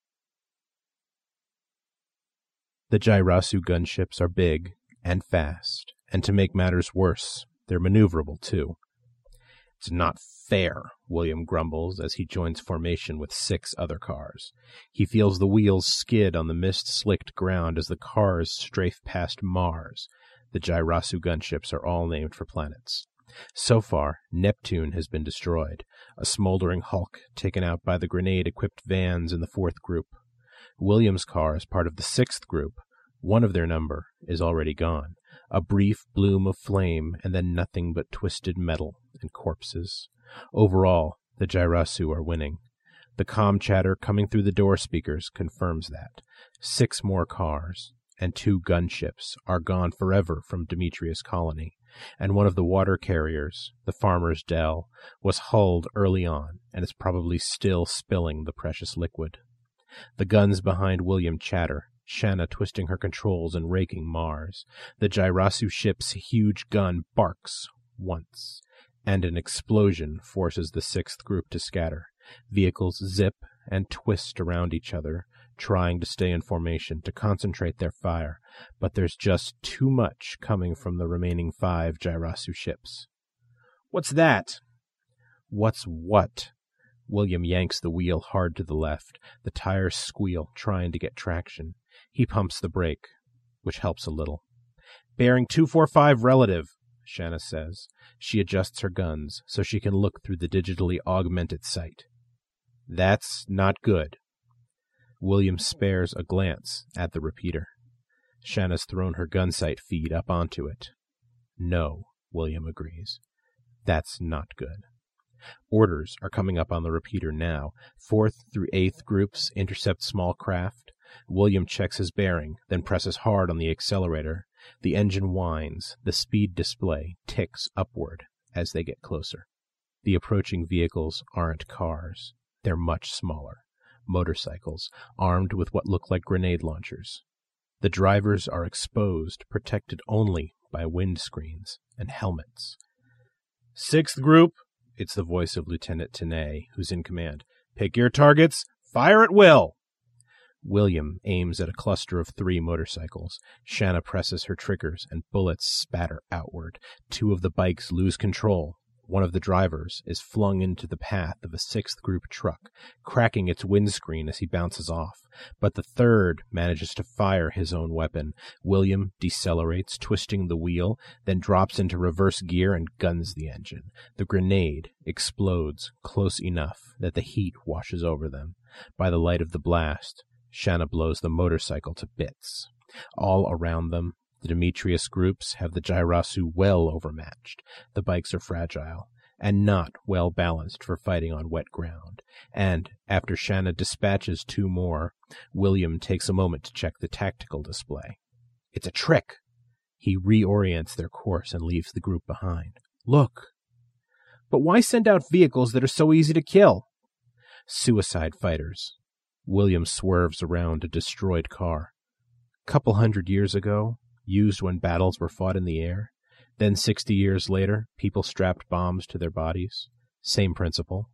The Jairasu gunships are big and fast, and to make matters worse, they're maneuverable too. "It's not fair," William grumbles as he joins formation with 6 other cars. He feels the wheels skid on the mist-slicked ground as the cars strafe past Mars. The Jairasu gunships are all named for planets. So far, Neptune has been destroyed, a smoldering hulk taken out by the grenade-equipped vans in the 4th group. William's car is part of the 6th group. One of their number is already gone. A brief bloom of flame, and then nothing but twisted metal and corpses. Overall, the Jairasu are winning. The comm chatter coming through the door speakers confirms that. 6 more cars and 2 gunships are gone forever from Demetrius colony, and one of the water carriers, the Farmer's Dell, was hulled early on and is probably still spilling the precious liquid. The guns behind William chatter, Shanna twisting her controls and raking Mars. The Jairasu ship's huge gun barks once, and an explosion forces the 6th group to scatter. Vehicles zip and twist around each other, trying to stay in formation to concentrate their fire, but there's just too much coming from the remaining 5 Jairasu ships. "What's that?" "What's what?" William yanks the wheel hard to the left. The tires squeal, trying to get traction. He pumps the brake, which helps a little. "Bearing 245 relative," Shanna says. She adjusts her guns so she can look through the digitally augmented sight. "That's not good." William spares a glance at the repeater. Shanna's thrown her gun sight feed up onto it. "No," William agrees. "That's not good." Orders are coming up on the repeater now. 4th through 8th groups intercept small craft. William checks his bearing, then presses hard on the accelerator. The engine whines. The speed display ticks upward as they get closer. The approaching vehicles aren't cars. They're much smaller. Motorcycles, armed with what look like grenade launchers. The drivers are exposed, protected only by windscreens and helmets. "Sixth group," it's the voice of Lieutenant Tenay, who's in command. "Pick your targets. Fire at will." William aims at a cluster of 3 motorcycles. Shanna presses her triggers, and bullets spatter outward. 2 of the bikes lose control. One of the drivers is flung into the path of a 6th group truck, cracking its windscreen as he bounces off. But the 3rd manages to fire his own weapon. William decelerates, twisting the wheel, then drops into reverse gear and guns the engine. The grenade explodes close enough that the heat washes over them. By the light of the blast, Shanna blows the motorcycle to bits. All around them, the Demetrius groups have the Jairasu well overmatched. The bikes are fragile and not well balanced for fighting on wet ground. And after Shanna dispatches 2 more, William takes a moment to check the tactical display. It's a trick. He reorients their course and leaves the group behind. Look. But why send out vehicles that are so easy to kill? Suicide fighters. William swerves around a destroyed car. Couple 100 years ago, used when battles were fought in the air. Then 60 years later, people strapped bombs to their bodies. Same principle.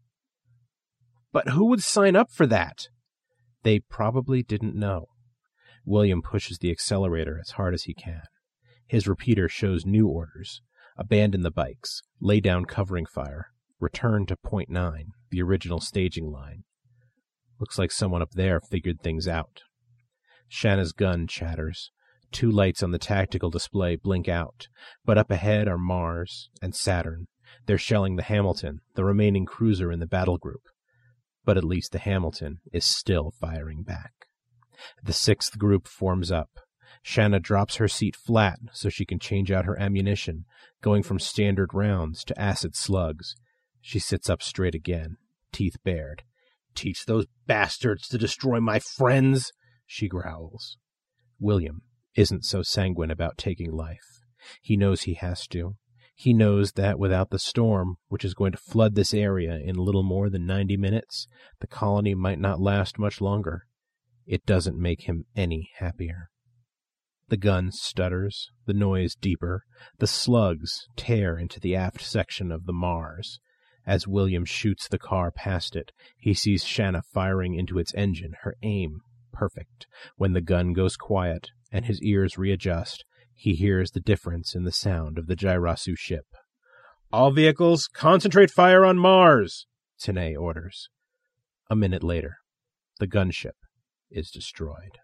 But who would sign up for that? They probably didn't know. William pushes the accelerator as hard as he can. His repeater shows new orders. Abandon the bikes. Lay down covering fire. Return to Point 9, the original staging line. Looks like someone up there figured things out. Shanna's gun chatters. 2 lights on the tactical display blink out, but up ahead are Mars and Saturn. They're shelling the Hamilton, the remaining cruiser in the battle group. But at least the Hamilton is still firing back. The 6th group forms up. Shanna drops her seat flat so she can change out her ammunition, going from standard rounds to acid slugs. She sits up straight again, teeth bared. "Teach those bastards to destroy my friends," she growls. William isn't so sanguine about taking life. He knows he has to. He knows that without the storm, which is going to flood this area in little more than 90 minutes, the colony might not last much longer. It doesn't make him any happier. The gun stutters, the noise deeper. The slugs tear into the aft section of the Mars. As William shoots the car past it, he sees Shanna firing into its engine, her aim perfect. When the gun goes quiet and his ears readjust, he hears the difference in the sound of the Jairasu ship. "All vehicles, concentrate fire on Mars," Tenay orders. A minute later, the gunship is destroyed.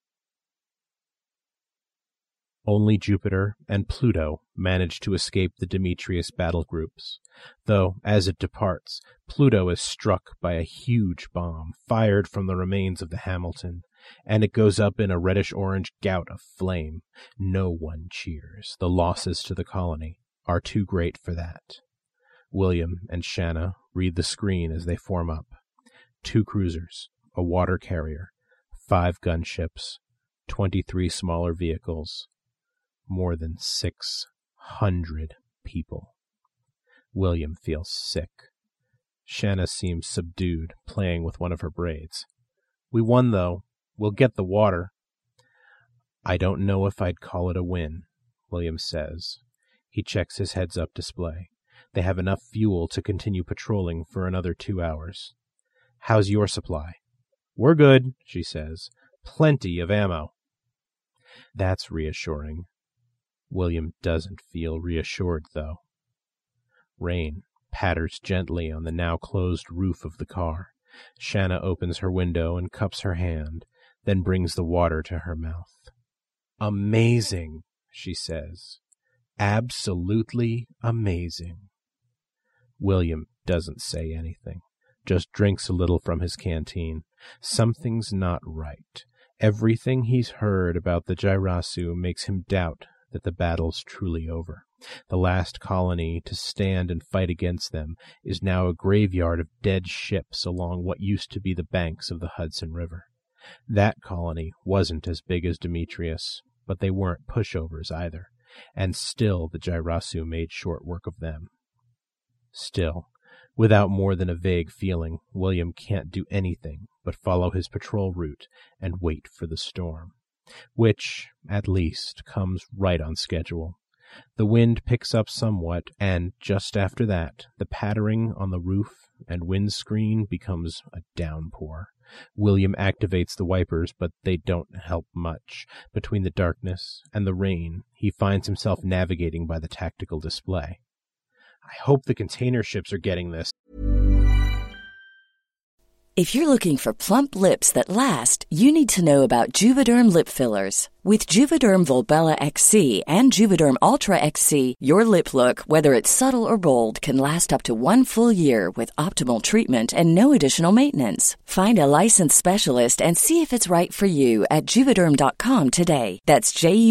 Only Jupiter and Pluto manage to escape the Demetrius battle groups, though, as it departs, Pluto is struck by a huge bomb fired from the remains of the Hamilton, and it goes up in a reddish-orange gout of flame. No one cheers. The losses to the colony are too great for that. William and Shanna read the screen as they form up. 2 cruisers, a water carrier, 5 gunships, 23 smaller vehicles, more than 600 people. William feels sick. Shanna seems subdued, playing with one of her braids. "We won, though. We'll get the water." "I don't know if I'd call it a win," William says. He checks his heads-up display. They have enough fuel to continue patrolling for another 2 hours. "How's your supply?" "We're good," she says. "Plenty of ammo." That's reassuring. William doesn't feel reassured, though. Rain patters gently on the now closed roof of the car. Shanna opens her window and cups her hand, then brings the water to her mouth. "Amazing," she says. "Absolutely amazing." William doesn't say anything, just drinks a little from his canteen. Something's not right. Everything he's heard about the Jairasu makes him doubt that the battle's truly over. The last colony to stand and fight against them is now a graveyard of dead ships along what used to be the banks of the Hudson River. That colony wasn't as big as Demetrius, but they weren't pushovers either, and still the Gyrasu made short work of them. Still, without more than a vague feeling, William can't do anything but follow his patrol route and wait for the storm, which, at least, comes right on schedule. The wind picks up somewhat, and just after that, the pattering on the roof and windscreen becomes a downpour. William activates the wipers, but they don't help much. Between the darkness and the rain, he finds himself navigating by the tactical display. I hope the container ships are getting this. If you're looking for plump lips that last, you need to know about Juvederm lip fillers. With Juvederm Volbella XC and Juvederm Ultra XC, your lip look, whether it's subtle or bold, can last up to 1 full year with optimal treatment and no additional maintenance. Find a licensed specialist and see if it's right for you at Juvederm.com today. That's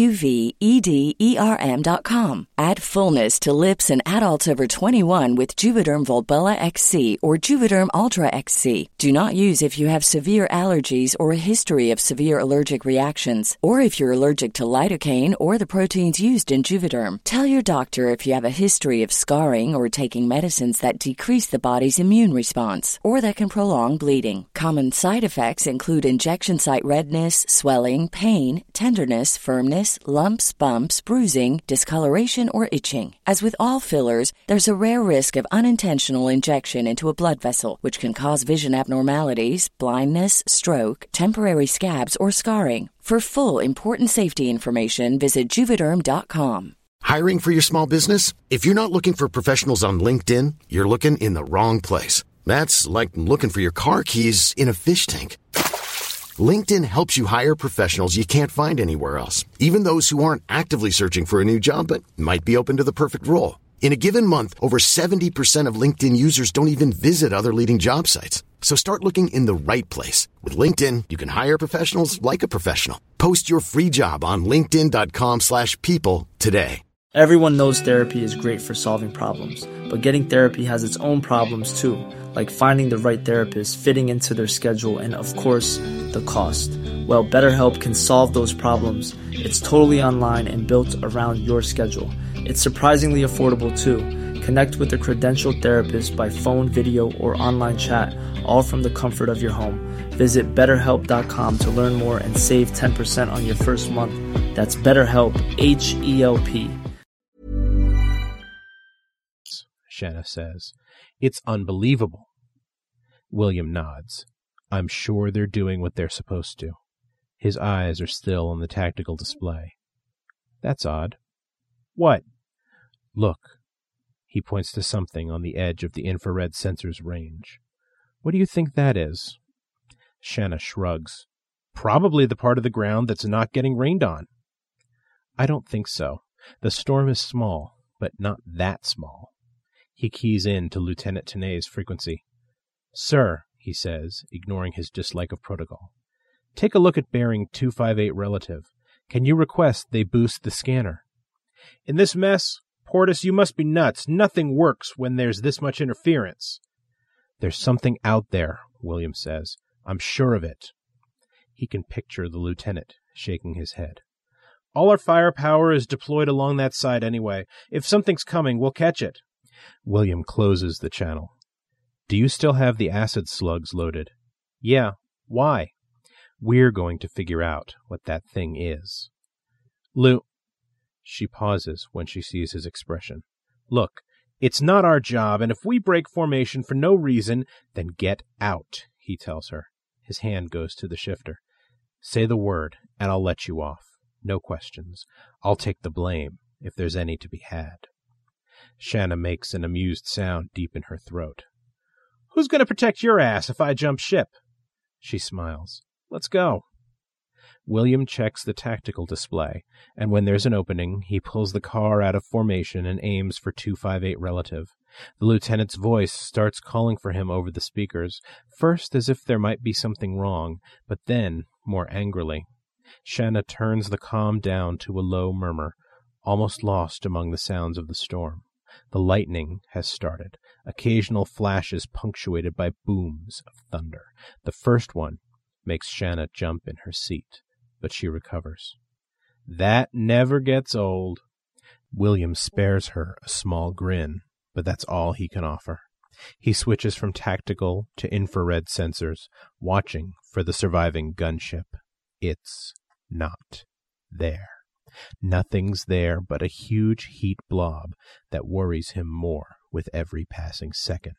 JUVEDERM.com. Add fullness to lips in adults over 21 with Juvederm Volbella XC or Juvederm Ultra XC. Do not use if you have severe allergies or a history of severe allergic reactions, or if you're allergic to lidocaine or the proteins used in Juvederm. Tell your doctor if you have a history of scarring or taking medicines that decrease the body's immune response or that can prolong bleeding. Common side effects include injection site redness, swelling, pain, tenderness, firmness, lumps, bumps, bruising, discoloration, or itching. As with all fillers, there's a rare risk of unintentional injection into a blood vessel, which can cause vision abnormalities, blindness, stroke, temporary scabs, or scarring. For full, important safety information, visit Juvederm.com. Hiring for your small business? If you're not looking for professionals on LinkedIn, you're looking in the wrong place. That's like looking for your car keys in a fish tank. LinkedIn helps you hire professionals you can't find anywhere else, even those who aren't actively searching for a new job but might be open to the perfect role. In a given month, over 70% of LinkedIn users don't even visit other leading job sites. So start looking in the right place. With LinkedIn, you can hire professionals like a professional. Post your free job on linkedin.com/people today. Everyone knows therapy is great for solving problems, but getting therapy has its own problems too, like finding the right therapist, fitting into their schedule, and of course, the cost. Well, BetterHelp can solve those problems. It's totally online and built around your schedule. It's surprisingly affordable too. Connect with a credentialed therapist by phone, video, or online chat, all from the comfort of your home. Visit BetterHelp.com to learn more and save 10% on your first month. That's BetterHelp, H-E-L-P. Shanna says. It's unbelievable. William nods. I'm sure they're doing what they're supposed to. His eyes are still on the tactical display. That's odd. What? Look. He points to something on the edge of the infrared sensor's range. What do you think that is? Shanna shrugs. Probably the part of the ground that's not getting rained on. I don't think so. The storm is small, but not that small. He keys in to Lieutenant Tenay's frequency. Sir, he says, ignoring his dislike of protocol, take a look at bearing 258 relative. Can you request they boost the scanner? In this mess, Portis, you must be nuts. Nothing works when there's this much interference. There's something out there, William says. I'm sure of it. He can picture the lieutenant shaking his head. All our firepower is deployed along that side anyway. If something's coming, we'll catch it. William closes the channel. Do you still have the acid slugs loaded? Yeah. Why? We're going to figure out what that thing is. Lou. She pauses when she sees his expression. Look, it's not our job, and if we break formation for no reason, then get out, he tells her. His hand goes to the shifter. Say the word, and I'll let you off. No questions. I'll take the blame, if there's any to be had. Shanna makes an amused sound deep in her throat. Who's going to protect your ass if I jump ship? She smiles. Let's go. William checks the tactical display, and when there's an opening, he pulls the car out of formation and aims for 258 relative. The lieutenant's voice starts calling for him over the speakers, first as if there might be something wrong, but then more angrily. Shanna turns the comm down to a low murmur, almost lost among the sounds of the storm. The lightning has started, occasional flashes punctuated by booms of thunder. The first one, makes Shanna jump in her seat, but she recovers. That never gets old. William spares her a small grin, but that's all he can offer. He switches from tactical to infrared sensors, watching for the surviving gunship. It's not there. Nothing's there but a huge heat blob that worries him more with every passing second.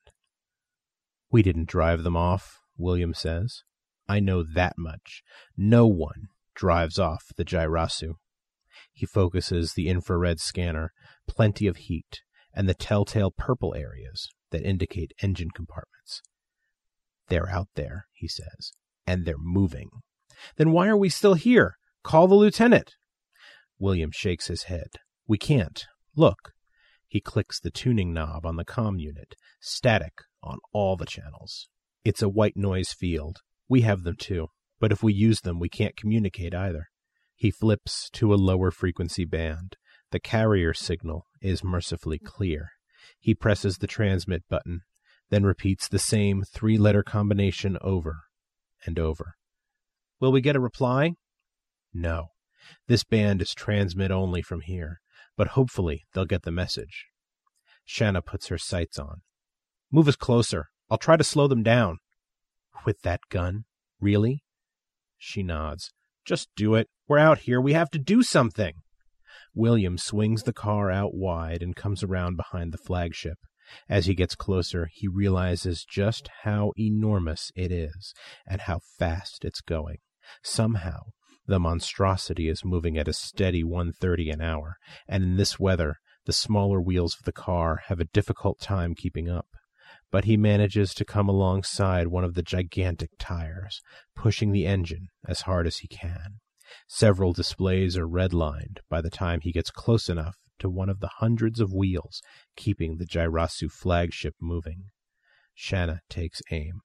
We didn't drive them off, William says. I know that much. No one drives off the Gyrasu. He focuses the infrared scanner, plenty of heat, and the telltale purple areas that indicate engine compartments. They're out there, he says, and they're moving. Then why are we still here? Call the lieutenant. William shakes his head. We can't. Look. He clicks the tuning knob on the comm unit, static on all the channels. It's a white noise field. We have them too, but if we use them, we can't communicate either. He flips to a lower frequency band. The carrier signal is mercifully clear. He presses the transmit button, then repeats the same 3-letter combination over and over. Will we get a reply? No. This band is transmit only from here, but hopefully they'll get the message. Shanna puts her sights on. Move us closer. I'll try to slow them down. With that gun? Really? She nods. Just do it. We're out here. We have to do something. William swings the car out wide and comes around behind the flagship. As he gets closer, he realizes just how enormous it is and how fast it's going. Somehow, the monstrosity is moving at a steady 130 an hour, and in this weather, the smaller wheels of the car have a difficult time keeping up. But he manages to come alongside one of the gigantic tires, pushing the engine as hard as he can. Several displays are redlined by the time he gets close enough to one of the hundreds of wheels keeping the Gyrasu flagship moving. Shanna takes aim.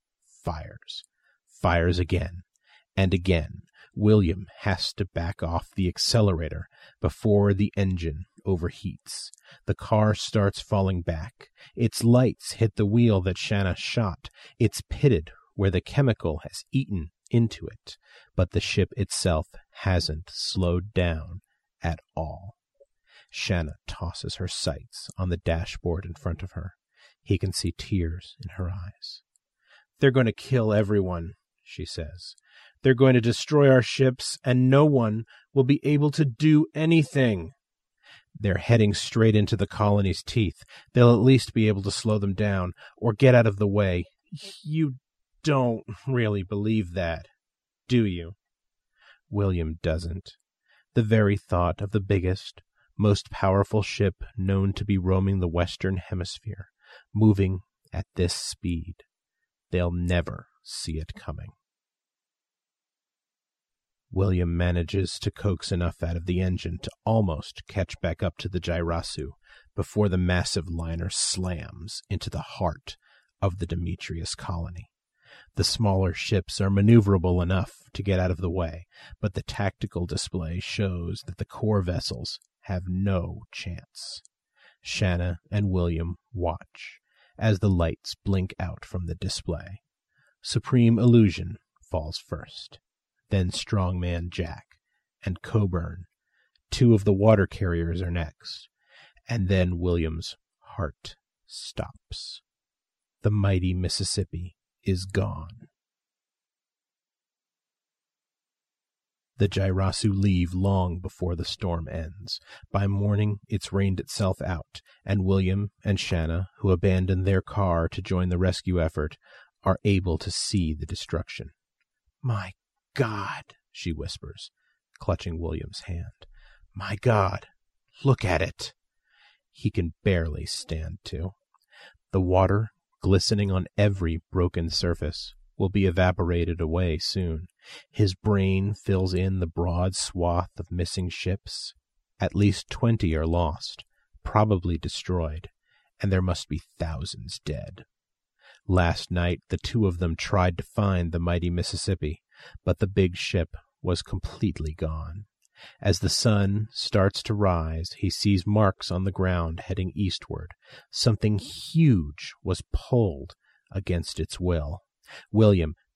Fires. Fires again. And again. William has to back off the accelerator before the engine overheats. The car starts falling back. Its lights hit the wheel that Shanna shot. It's pitted where the chemical has eaten into it, but the ship itself hasn't slowed down at all. Shanna tosses her sights on the dashboard in front of her. He can see tears in her eyes. They're going to kill everyone, she says. They're going to destroy our ships, and no one will be able to do anything. They're heading straight into the colony's teeth. They'll at least be able to slow them down, or get out of the way. You don't really believe that, do you? William doesn't. The very thought of the biggest, most powerful ship known to be roaming the Western Hemisphere, moving at this speed. They'll never see it coming. William manages to coax enough out of the engine to almost catch back up to the Gyrasu before the massive liner slams into the heart of the Demetrius colony. The smaller ships are maneuverable enough to get out of the way, but the tactical display shows that the core vessels have no chance. Shanna and William watch as the lights blink out from the display. Supreme Illusion falls first, then Strongman Jack and Coburn. 2 of the water carriers are next, and then William's heart stops. The mighty Mississippi is gone. The Gyrasu leave long before the storm ends. By morning, it's rained itself out, and William and Shanna, who abandoned their car to join the rescue effort, are able to see the destruction. My God, she whispers, clutching William's hand. My God, look at it. He can barely stand to. The water, glistening on every broken surface, will be evaporated away soon. His brain fills in the broad swath of missing ships. At least 20 are lost, probably destroyed, and there must be thousands dead. Last night, the 2 of them tried to find the mighty Mississippi, but the big ship was completely gone. As the sun starts to rise, he sees marks on the ground heading eastward. Something huge was pulled against its will. William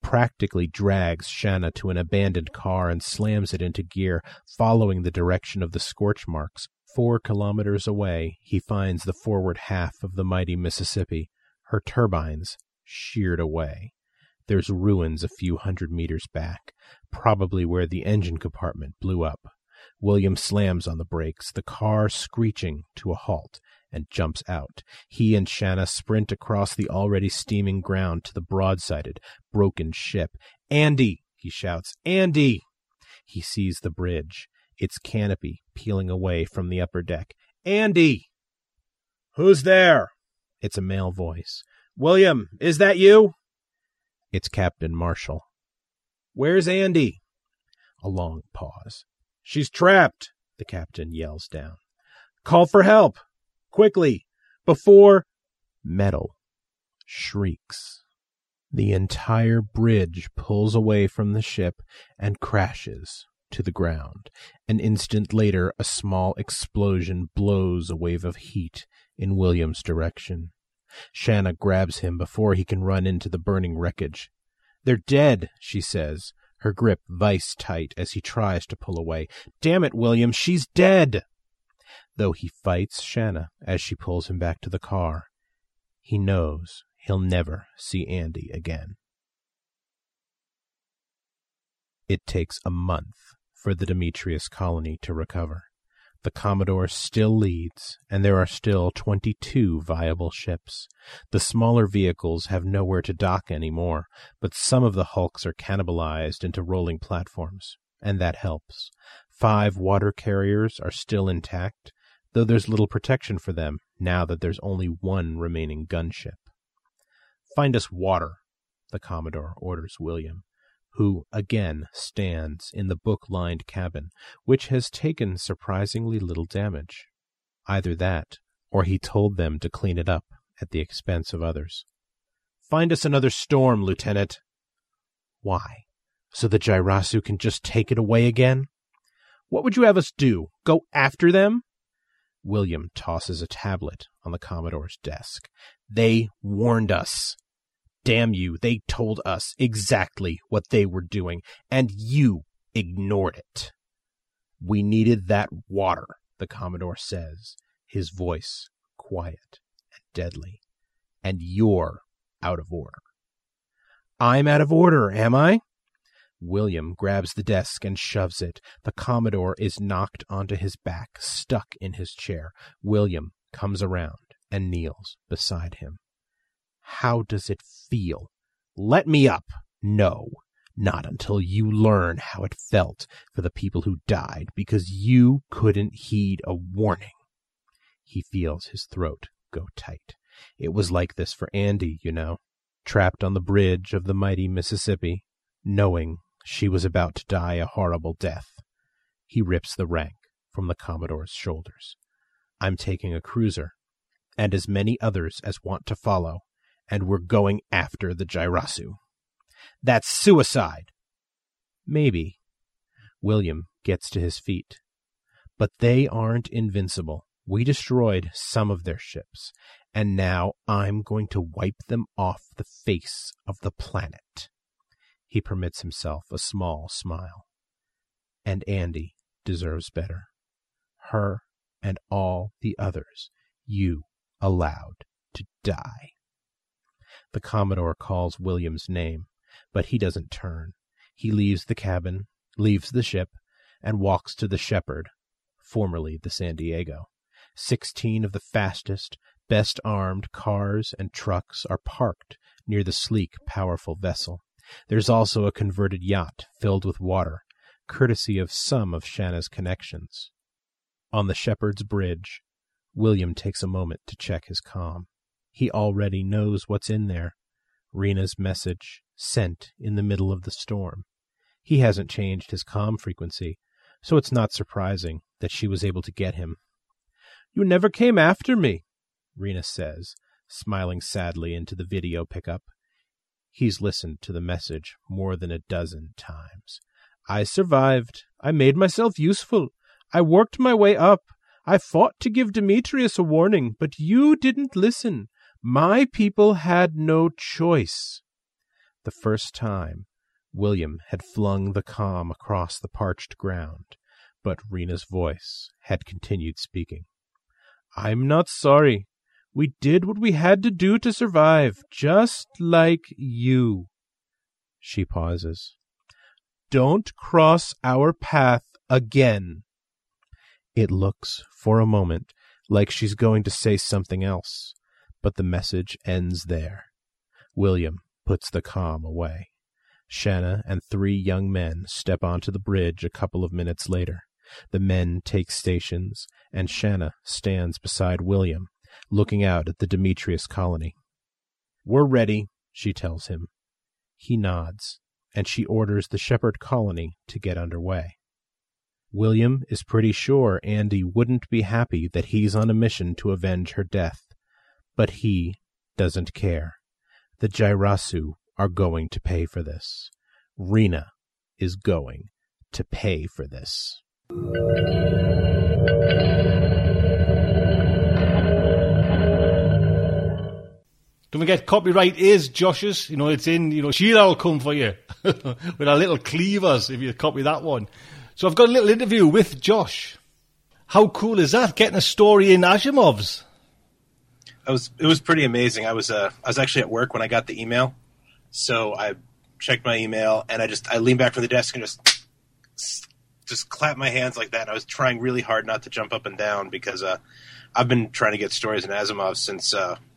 practically drags Shanna to an abandoned car and slams it into gear, following the direction of the scorch marks. 4 kilometers away, he finds the forward half of the mighty Mississippi, her turbines sheared away. There's ruins a few hundred meters back, probably where the engine compartment blew up. William slams on the brakes, the car screeching to a halt, and jumps out. He and Shanna sprint across the already steaming ground to the broadsided, broken ship. "Andy!" he shouts. "Andy!" He sees the bridge, its canopy peeling away from the upper deck. "Andy!" "Who's there?" It's a male voice. "William, is that you?" It's Captain Marshall. "Where's Andy?" A long pause. "She's trapped," the captain yells down. "Call for help! Quickly! Before—" Metal shrieks. The entire bridge pulls away from the ship and crashes to the ground. An instant later, a small explosion blows a wave of heat in William's direction. Shanna grabs him before he can run into the burning wreckage. "They're dead," she says, her grip vice-tight as he tries to pull away. "Damn it, William, she's dead!" Though he fights Shanna as she pulls him back to the car, he knows he'll never see Andy again. It takes a month for the Demetrius colony to recover. The Commodore still leads, and there are still 22 viable ships. The smaller vehicles have nowhere to dock anymore, but some of the hulks are cannibalized into rolling platforms, and that helps. 5 water carriers are still intact, though there's little protection for them now that there's only 1 remaining gunship. "Find us water," the Commodore orders William, who again stands in the book-lined cabin, which has taken surprisingly little damage. Either that, or he told them to clean it up at the expense of others. "Find us another storm, Lieutenant." "Why? So the Gyrasu can just take it away again?" "What would you have us do? Go after them?" William tosses a tablet on the Commodore's desk. "They warned us. Damn you, they told us exactly what they were doing, and you ignored it." "We needed that water," the Commodore says, his voice quiet and deadly. "And you're out of order." "I'm out of order, am I?" William grabs the desk and shoves it. The Commodore is knocked onto his back, stuck in his chair. William comes around and kneels beside him. "How does it feel?" "Let me up." "No, not until you learn how it felt for the people who died because you couldn't heed a warning." He feels his throat go tight. It was like this for Andy, you know, trapped on the bridge of the mighty Mississippi, knowing she was about to die a horrible death. He rips the rank from the Commodore's shoulders. "I'm taking a cruiser, and as many others as want to follow, and we're going after the Gyrasu." "That's suicide." "Maybe." William gets to his feet. "But they aren't invincible. We destroyed some of their ships, and now I'm going to wipe them off the face of the planet." He permits himself a small smile. "And Andy deserves better. Her and all the others you allowed to die." The Commodore calls William's name, but he doesn't turn. He leaves the cabin, leaves the ship, and walks to the Shepherd, formerly the San Diego. 16 of the fastest, best-armed cars and trucks are parked near the sleek, powerful vessel. There's also a converted yacht filled with water, courtesy of some of Shanna's connections. On the Shepherd's bridge, William takes a moment to check his comm. He already knows what's in there. Rena's message, sent in the middle of the storm. He hasn't changed his comm frequency, so it's not surprising that she was able to get him. "You never came after me," Rena says, smiling sadly into the video pickup. He's listened to the message more than a dozen times. "I survived. I made myself useful. I worked my way up. I fought to give Demetrius a warning, but you didn't listen. My people had no choice." The first time, William had flung the comm across the parched ground, but Rena's voice had continued speaking. "I'm not sorry. We did what we had to do to survive, just like you." She pauses. "Don't cross our path again." It looks, for a moment, like she's going to say something else, but the message ends there. William puts the comm away. Shanna and 3 young men step onto the bridge a couple of minutes later. The men take stations, and Shanna stands beside William, looking out at the Demetrius colony. "We're ready," she tells him. He nods, and she orders the Shepherd colony to get underway. William is pretty sure Andy wouldn't be happy that he's on a mission to avenge her death, but he doesn't care. The Jairasu are going to pay for this. Rena is going to pay for this. Don't forget, copyright is Josh's. It's in, Sheila will come for you with our little cleavers if you copy that one. So I've got a little interview with Josh. How cool is that, getting a story in Asimov's? It was pretty amazing. I was actually at work when I got the email, so I checked my email and I leaned back from the desk and just clapped my hands like that. And I was trying really hard not to jump up and down because I've been trying to get stories in Asimov since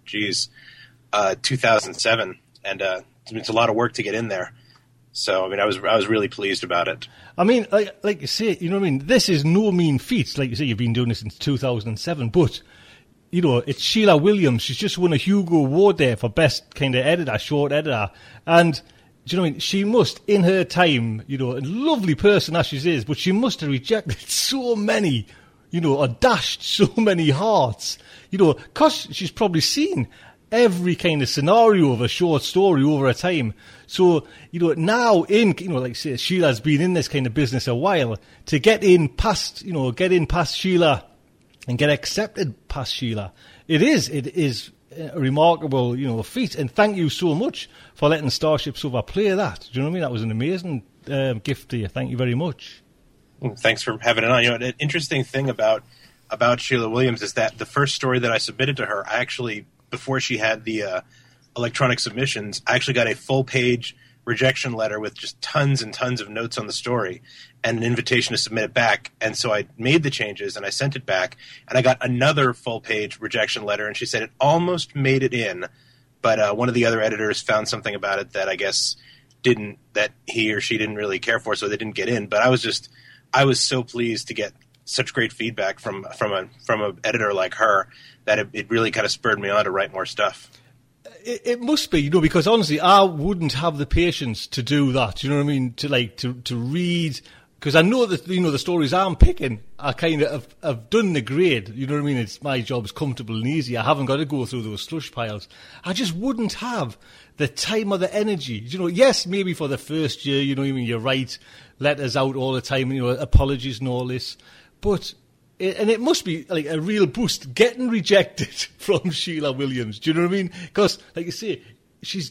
2007, and it's a lot of work to get in there. So I was really pleased about it. I mean, like you say, this is no mean feat. Like you say, you've been doing this since 2007, but. It's Sheila Williams. She's just won a Hugo Award there for best kind of editor, short editor. And, she must, in her time, a lovely person as she is, but she must have rejected so many, or dashed so many hearts, because she's probably seen every kind of scenario of a short story over a time. So, now like say, Sheila's been in this kind of business a while, to get in past Sheila and get accepted past Sheila. It is a remarkable, feat. And thank you so much for letting Starship Sofa play that. Do you know what I mean? That was an amazing gift to you. Thank you very much. Thanks for having it on. An interesting thing about Sheila Williams is that the first story that I submitted to her, I actually, before she had the electronic submissions, I actually got a full-page rejection letter with just tons and tons of notes on the story and an invitation to submit it back. And so I made the changes and I sent it back, and I got another full-page rejection letter, and she said it almost made it in, but one of the other editors found something about it that I guess that he or she didn't really care for, so they didn't get in. But I was so pleased to get such great feedback from an editor like her that it really kind of spurred me on to write more stuff. It must be, because honestly, I wouldn't have the patience to do that. You know what I mean? To read, because I know that the stories I'm picking are kind of have done the grade. You know what I mean? It's my job's comfortable and easy. I haven't got to go through those slush piles. I just wouldn't have the time or the energy. Yes, maybe for the first year, you write letters out all the time, apologies and all this, but. And it must be like a real boost getting rejected from Sheila Williams. Do you know what I mean? Because, like you say, she's,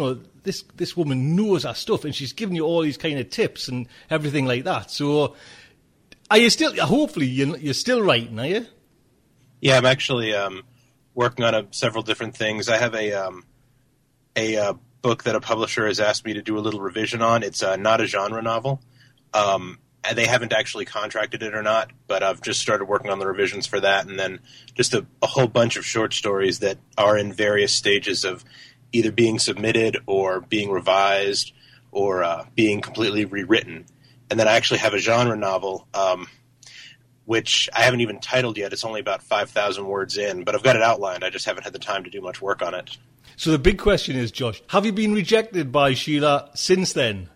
this woman knows her stuff, and she's giving you all these kind of tips and everything like that. So, are you still? Hopefully, you're still writing, are you? Yeah, I'm actually working on several different things. I have a book that a publisher has asked me to do a little revision on. It's not a genre novel. They haven't actually contracted it or not, but I've just started working on the revisions for that, and then just a whole bunch of short stories that are in various stages of either being submitted or being revised or being completely rewritten. And then I actually have a genre novel, which I haven't even titled yet. It's only about 5,000 words in, but I've got it outlined. I just haven't had the time to do much work on it. So the big question is, Josh, have you been rejected by Sheila since then?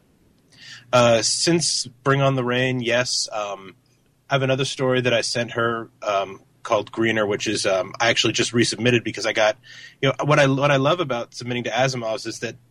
Since Bring on the Rain, yes. I have another story that I sent her called Greener, which is I actually just resubmitted because I got what I love about submitting to Asimov's is that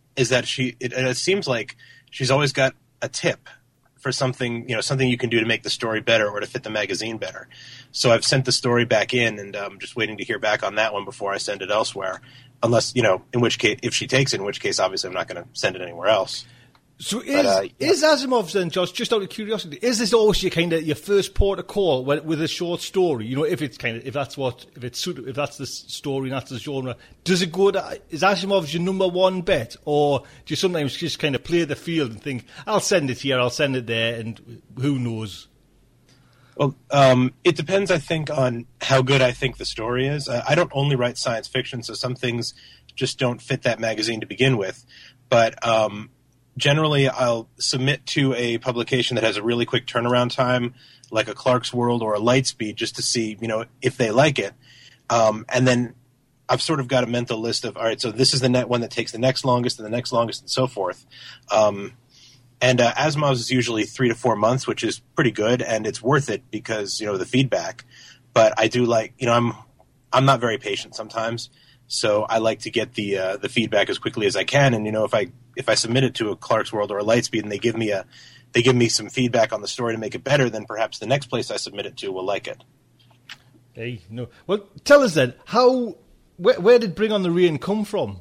it seems like she's always got a tip for something something you can do to make the story better or to fit the magazine better. So I've sent the story back in, and I'm just waiting to hear back on that one before I send it elsewhere. unless, in which case, if she takes it, in which case, obviously, I'm not going to send it anywhere else. So is Asimov's then, Josh, just out of curiosity, is this always your first port of call with a short story? If it's if that's the story and that's the genre, does it go to, is Asimov's your number one bet, or do you sometimes just kind of play the field and think, I'll send it here, I'll send it there, and who knows? Well, it depends, I think, on how good I think the story is. I don't only write science fiction, so some things just don't fit that magazine to begin with, but generally, I'll submit to a publication that has a really quick turnaround time, like a Clark's World or a Lightspeed, just to see, if they like it. And then I've sort of got a mental list of, all right, so this is the one that takes the next longest and the next longest and so forth. And Asimov's is usually 3 to 4 months, which is pretty good, and it's worth it because, the feedback. But I do like, I'm not very patient sometimes. So I like to get the feedback as quickly as I can, and if I submit it to a Clark's World or a Lightspeed and they give me some feedback on the story to make it better, then perhaps the next place I submit it to will like it. Hey, no. Well, tell us then, where did Bring on the Rain come from?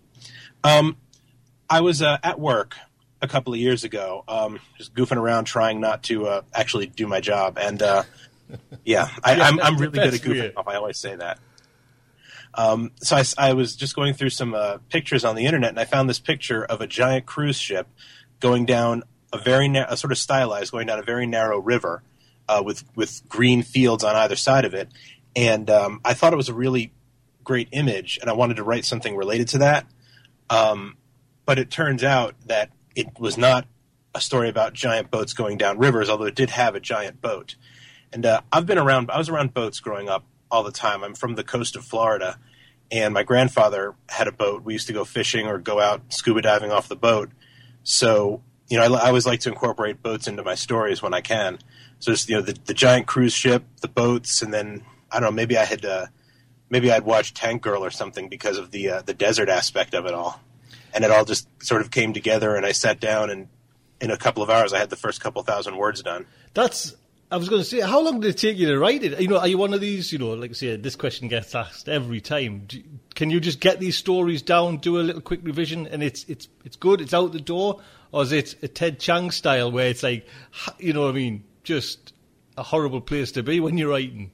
I was at work a couple of years ago, just goofing around, trying not to actually do my job, and I'm really good at goofing off. I always say that. So I was just going through some pictures on the internet, and I found this picture of a giant cruise ship going down a sort of stylized, going down a very narrow river with green fields on either side of it. And I thought it was a really great image, and I wanted to write something related to that. But it turns out that it was not a story about giant boats going down rivers, although it did have a giant boat. And I was around boats growing up all the time. I'm from the coast of Florida, and my grandfather had a boat. We used to go fishing or go out scuba diving off the boat. So, I always like to incorporate boats into my stories when I can. So just, the giant cruise ship, the boats, and then, I don't know, maybe I'd watched Tank Girl or something because of the desert aspect of it all. And it all just sort of came together, and I sat down, and in a couple of hours I had the first couple thousand words done. I was going to say, how long did it take you to write it? Are you one of these, like I say, this question gets asked every time. Can you just get these stories down, do a little quick revision, and it's good, it's out the door? Or is it a Ted Chiang style where it's like, just a horrible place to be when you're writing?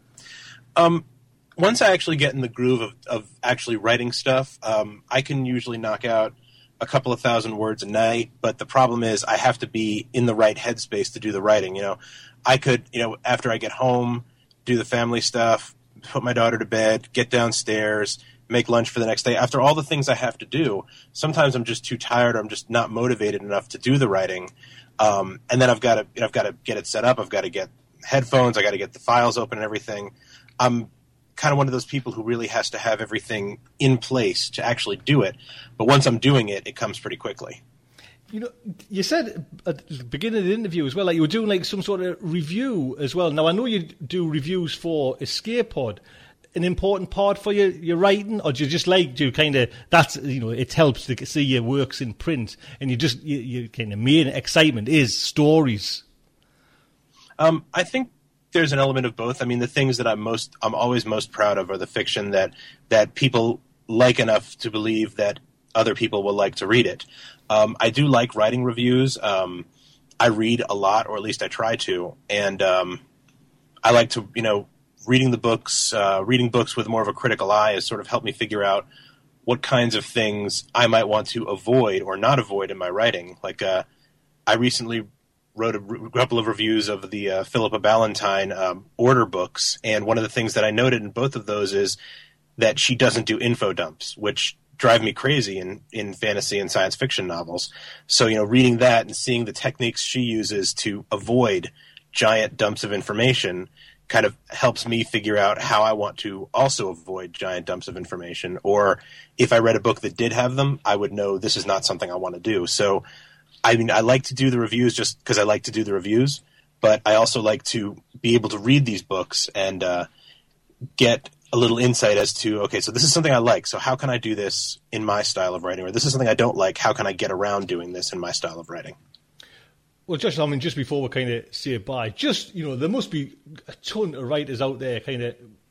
Once I actually get in the groove of actually writing stuff, I can usually knock out a couple of thousand words a night, but the problem is I have to be in the right headspace to do the writing. I could, after I get home, do the family stuff, put my daughter to bed, get downstairs, make lunch for the next day. After all the things I have to do, sometimes I'm just too tired or I'm just not motivated enough to do the writing. And then I've got to get it set up. I've got to get headphones. I got to get the files open and everything. I'm kind of one of those people who really has to have everything in place to actually do it. But once I'm doing it, it comes pretty quickly. You said at the beginning of the interview as well, like you were doing like some sort of review as well. Now, I know you do reviews for Escape Pod. An important part for your writing, or do you just it helps to see your works in print, and your kind of main excitement is stories? I think there's an element of both. I mean, the things that I'm always most proud of are the fiction that people like enough to believe that other people will like to read it. I do like writing reviews. I read a lot, or at least I try to, and I like to, reading books with more of a critical eye has sort of helped me figure out what kinds of things I might want to avoid or not avoid in my writing. Like, I recently wrote a couple of reviews of the Philippa Ballantine order books, and one of the things that I noted in both of those is that she doesn't do info dumps, which drive me crazy in fantasy and science fiction novels. So, reading that and seeing the techniques she uses to avoid giant dumps of information kind of helps me figure out how I want to also avoid giant dumps of information. Or if I read a book that did have them, I would know this is not something I want to do. So, I like to do the reviews just because I like to do the reviews, but I also like to be able to read these books and get a little insight as to, okay, so this is something I like, so how can I do this in my style of writing? Or this is something I don't like, how can I get around doing this in my style of writing? Well, Josh, just before we kind of say bye, there must be a ton of writers out there kind of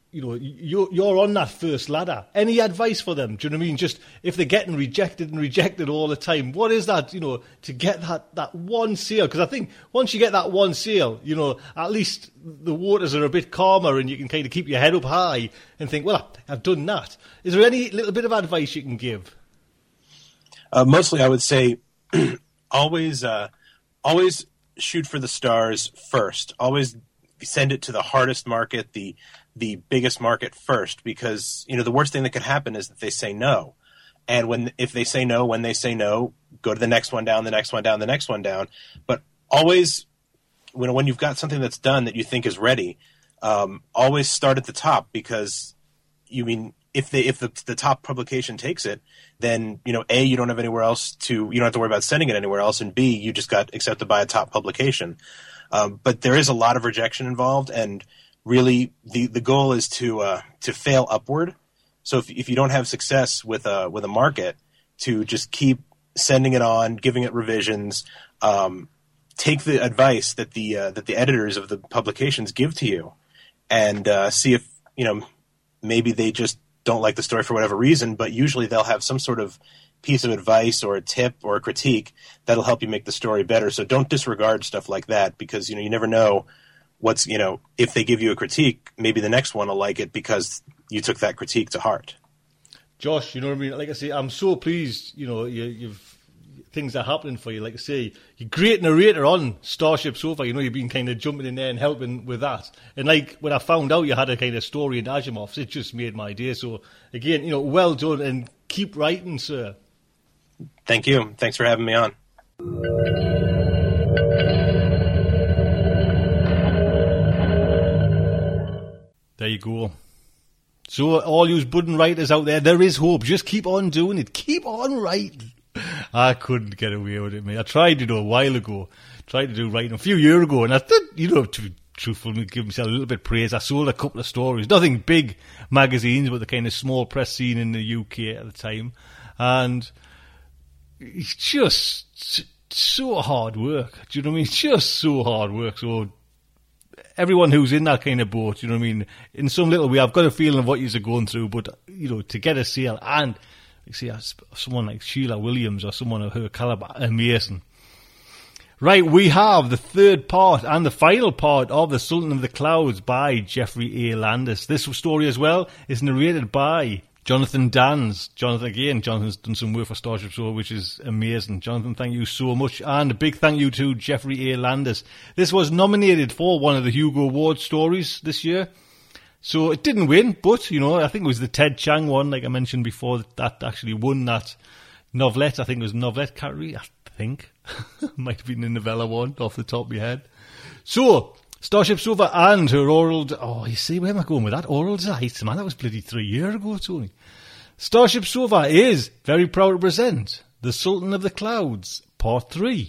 you're on that first ladder. Any advice for them? Do you know what I mean? Just if they're getting rejected all the time, what is that, to get that one sale? Because I think once you get that one sale, at least the waters are a bit calmer and you can kind of keep your head up high and think, well, I've done that. Is there any little bit of advice you can give? Mostly I would say always shoot for the stars first. Always send it to the hardest market, the biggest market first, because the worst thing that could happen is that they say no. And if they say no, when they say no, go to the next one down, the next one down, the next one down. But always, when you've got something that's done that you think is ready, always start at the top, because if the top publication takes it, then A, you don't have anywhere else you don't have to worry about sending it anywhere else, and B, you just got accepted by a top publication. But there is a lot of rejection involved, and really the goal is to fail upward. So if you don't have success with a market, to just keep sending it on, giving it revisions, take the advice that the editors of the publications give to you, and see if maybe they just don't like the story for whatever reason, but usually they'll have some sort of piece of advice or a tip or a critique that'll help you make the story better. So don't disregard stuff like that, because you never know what's if they give you a critique, maybe the next one will like it because you took that critique to heart. Josh, you know what I mean? Like I say, I'm so pleased, you've things are happening for you. Like I say, you're a great narrator on Starship Sofa. You've been kind of jumping in there and helping with that. And like when I found out you had a kind of story in Asimov's, it just made my day. So again, well done, and keep writing, sir. Thank you. Thanks for having me on. There you go. So all you budding writers out there is hope. Just keep on doing it. Keep on writing. I couldn't get away with it, mate. I tried a while ago. Tried to do writing a few years ago, and I thought, to be truthful, give myself a little bit of praise. I sold a couple of stories. Nothing big magazines, but the kind of small press scene in the UK at the time. And it's just so hard work. Do you know what I mean? Just so hard work. So everyone who's in that kind of boat, you know what I mean, in some little way, I've got a feeling of what you're going through, but, to get a sale and, someone like Sheila Williams or someone of her caliber, amazing. Right, we have the third part and the final part of The Sultan of the Clouds by Jeffrey A. Landis. This story as well is narrated by Jonathan Dans. Jonathan's done some work for Starship Sofa, which is amazing. Jonathan, thank you so much. And a big thank you to Jeffrey A. Landis. This was nominated for one of the Hugo Award stories this year. So it didn't win, but, I think it was the Ted Chiang one, like I mentioned before, that actually won that novelette. I think it was novelette category, I think. Might have been the novella one off the top of my head. So, Starship Sofa and her oral... Oh, you see, where am I going with that? Oral Zeit, man, that was bloody 3 years ago, Tony. Starship Sofa is very proud to present The Sultan of the Clouds, Part 3.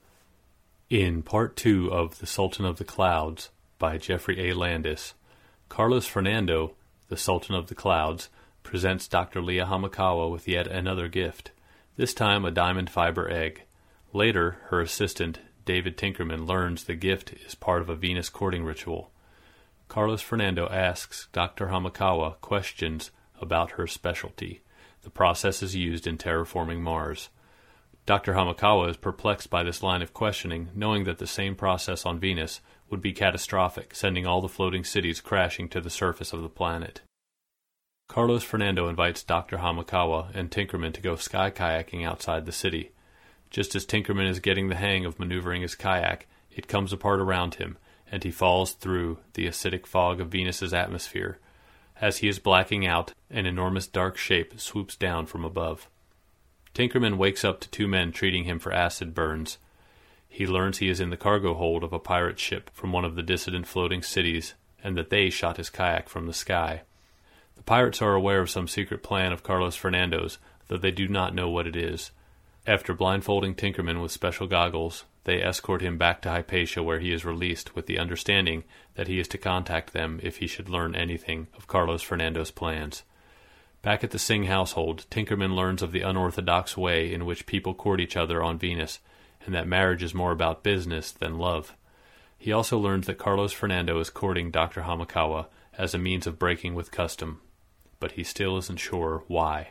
In Part 2 of The Sultan of the Clouds by Jeffrey A. Landis, Carlos Fernando, the Sultan of the Clouds, presents Dr. Leah Hamakawa with yet another gift, this time a diamond fiber egg. Later, her assistant, David Tinkerman, learns the gift is part of a Venus courting ritual. Carlos Fernando asks Dr. Hamakawa questions about her specialty, the processes used in terraforming Mars. Dr. Hamakawa is perplexed by this line of questioning, knowing that the same process on Venus would be catastrophic, sending all the floating cities crashing to the surface of the planet. Carlos Fernando invites Dr. Hamakawa and Tinkerman to go sky kayaking outside the city. Just as Tinkerman is getting the hang of maneuvering his kayak, it comes apart around him, and he falls through the acidic fog of Venus's atmosphere. As he is blacking out, an enormous dark shape swoops down from above. Tinkerman wakes up to two men treating him for acid burns. He learns he is in the cargo hold of a pirate ship from one of the dissident floating cities, and that they shot his kayak from the sky. The pirates are aware of some secret plan of Carlos Fernando's, though they do not know what it is. After blindfolding Tinkerman with special goggles, they escort him back to Hypatia, where he is released with the understanding that he is to contact them if he should learn anything of Carlos Fernando's plans. Back at the Singh household, Tinkerman learns of the unorthodox way in which people court each other on Venus, and that marriage is more about business than love. He also learns that Carlos Fernando is courting Dr. Hamakawa, as a means of breaking with custom, but he still isn't sure why.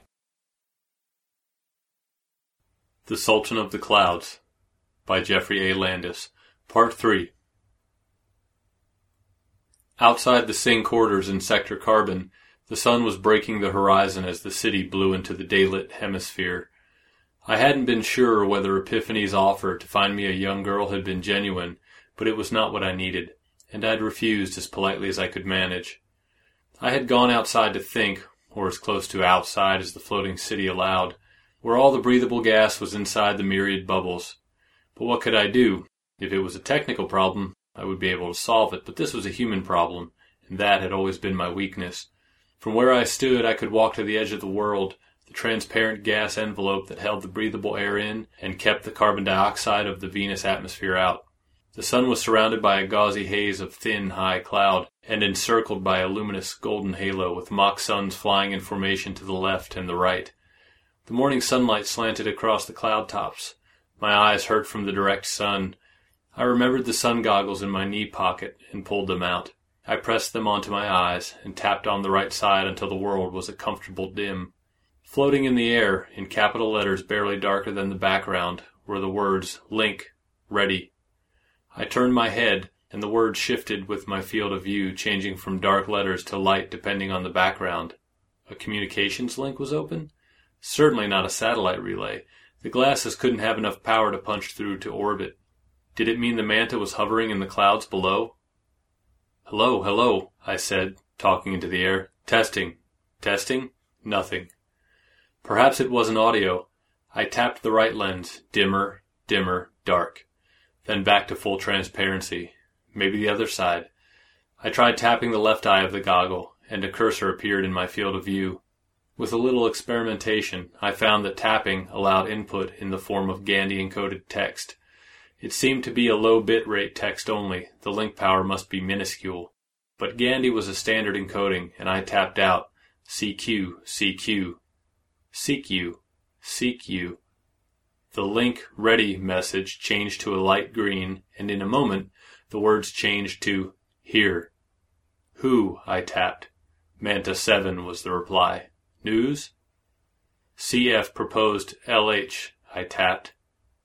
The Sultan of the Clouds by Jeffrey A. Landis, Part 3. Outside the Singh quarters in Sector Carbon, the sun was breaking the horizon as the city blew into the daylit hemisphere. I hadn't been sure whether Epiphany's offer to find me a young girl had been genuine, but it was not what I needed, and I'd refused as politely as I could manage. I had gone outside to think, or as close to outside as the floating city allowed, where all the breathable gas was inside the myriad bubbles. But what could I do? If it was a technical problem, I would be able to solve it, but this was a human problem, and that had always been my weakness. From where I stood, I could walk to the edge of the world, the transparent gas envelope that held the breathable air in and kept the carbon dioxide of the Venus atmosphere out. The sun was surrounded by a gauzy haze of thin, high cloud, and encircled by a luminous golden halo with mock suns flying in formation to the left and the right. The morning sunlight slanted across the cloud tops. My eyes hurt from the direct sun. I remembered the sun goggles in my knee pocket and pulled them out. I pressed them onto my eyes and tapped on the right side until the world was a comfortable dim. Floating in the air, in capital letters barely darker than the background, were the words, "Link, ready." I turned my head, and the words shifted with my field of view, changing from dark letters to light depending on the background. A communications link was open? Certainly not a satellite relay. The glasses couldn't have enough power to punch through to orbit. Did it mean the manta was hovering in the clouds below? "Hello, hello," I said, talking into the air. "Testing. Testing? Nothing." Perhaps it wasn't audio. I tapped the right lens. Dimmer, dimmer, dark. Then back to full transparency. Maybe the other side. I tried tapping the left eye of the goggle, and a cursor appeared in my field of view. With a little experimentation, I found that tapping allowed input in the form of Gandhi-encoded text. It seemed to be a low bit rate text only. The link power must be minuscule. But Gandhi was a standard encoding, and I tapped out CQ, CQ, seek you, seek you. The link ready message changed to a light green, and in a moment, the words changed to here. Who? I tapped. Manta 7 was the reply. News? CF proposed LH, I tapped.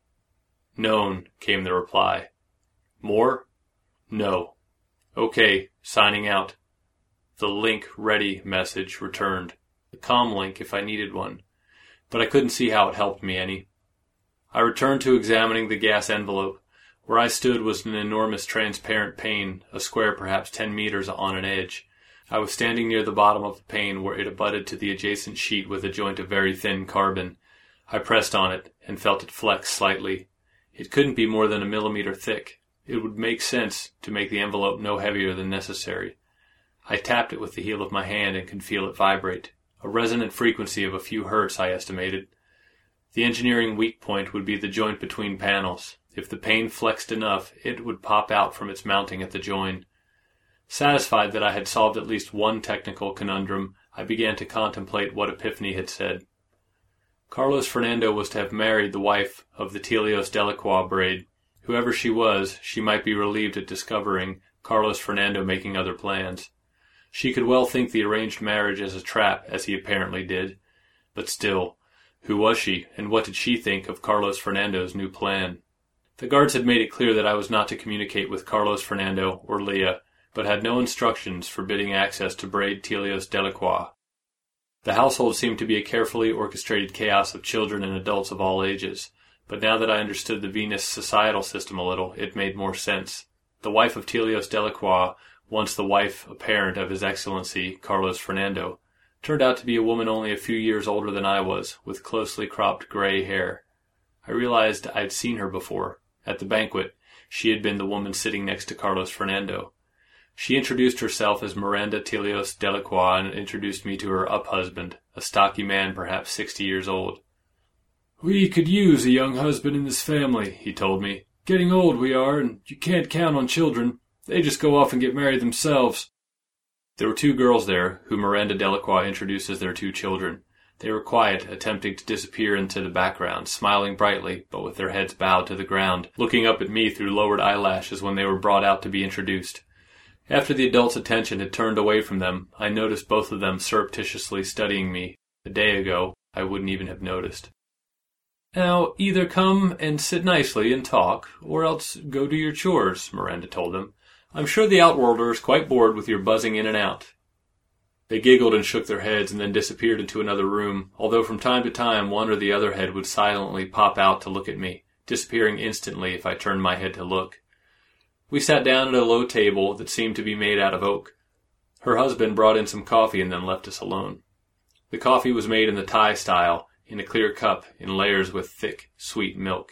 Known, came the reply. More? No. Okay, signing out. The link ready message returned. The comm link if I needed one. But I couldn't see how it helped me any. I returned to examining the gas envelope. Where I stood was an enormous transparent pane, a square perhaps 10 meters on an edge. I was standing near the bottom of the pane where it abutted to the adjacent sheet with a joint of very thin carbon. I pressed on it and felt it flex slightly. It couldn't be more than a millimeter thick. It would make sense to make the envelope no heavier than necessary. I tapped it with the heel of my hand and could feel it vibrate. A resonant frequency of a few hertz, I estimated. The engineering weak point would be the joint between panels. If the pane flexed enough, it would pop out from its mounting at the join. Satisfied that I had solved at least one technical conundrum, I began to contemplate what Epiphany had said. Carlos Fernando was to have married the wife of the Telios Delacroix braid. Whoever she was, she might be relieved at discovering Carlos Fernando making other plans. She could well think the arranged marriage as a trap, as he apparently did. But still, who was she, and what did she think of Carlos Fernando's new plan? The guards had made it clear that I was not to communicate with Carlos Fernando or Leah, but had no instructions forbidding access to braid Telios Delacroix. The household seemed to be a carefully orchestrated chaos of children and adults of all ages, but now that I understood the Venus societal system a little, it made more sense. The wife of Telios Delacroix, once the wife apparent of His Excellency, Carlos Fernando, turned out to be a woman only a few years older than I was, with closely cropped gray hair. I realized I'd seen her before. At the banquet, she had been the woman sitting next to Carlos Fernando. She introduced herself as Miranda Telios Delacroix and introduced me to her up-husband, a stocky man perhaps 60 years old. "We could use a young husband in this family," he told me. "Getting old we are, and you can't count on children. They just go off and get married themselves." There were two girls there, who Miranda Delacroix introduced as their two children. They were quiet, attempting to disappear into the background, smiling brightly, but with their heads bowed to the ground, looking up at me through lowered eyelashes when they were brought out to be introduced. After the adults' attention had turned away from them, I noticed both of them surreptitiously studying me. A day ago, I wouldn't even have noticed. "Now, either come and sit nicely and talk, or else go do your chores," Miranda told them. "I'm sure the Outworlder is quite bored with your buzzing in and out." They giggled and shook their heads and then disappeared into another room, although from time to time one or the other head would silently pop out to look at me, disappearing instantly if I turned my head to look. We sat down at a low table that seemed to be made out of oak. Her husband brought in some coffee and then left us alone. The coffee was made in the Thai style, in a clear cup, in layers with thick, sweet milk.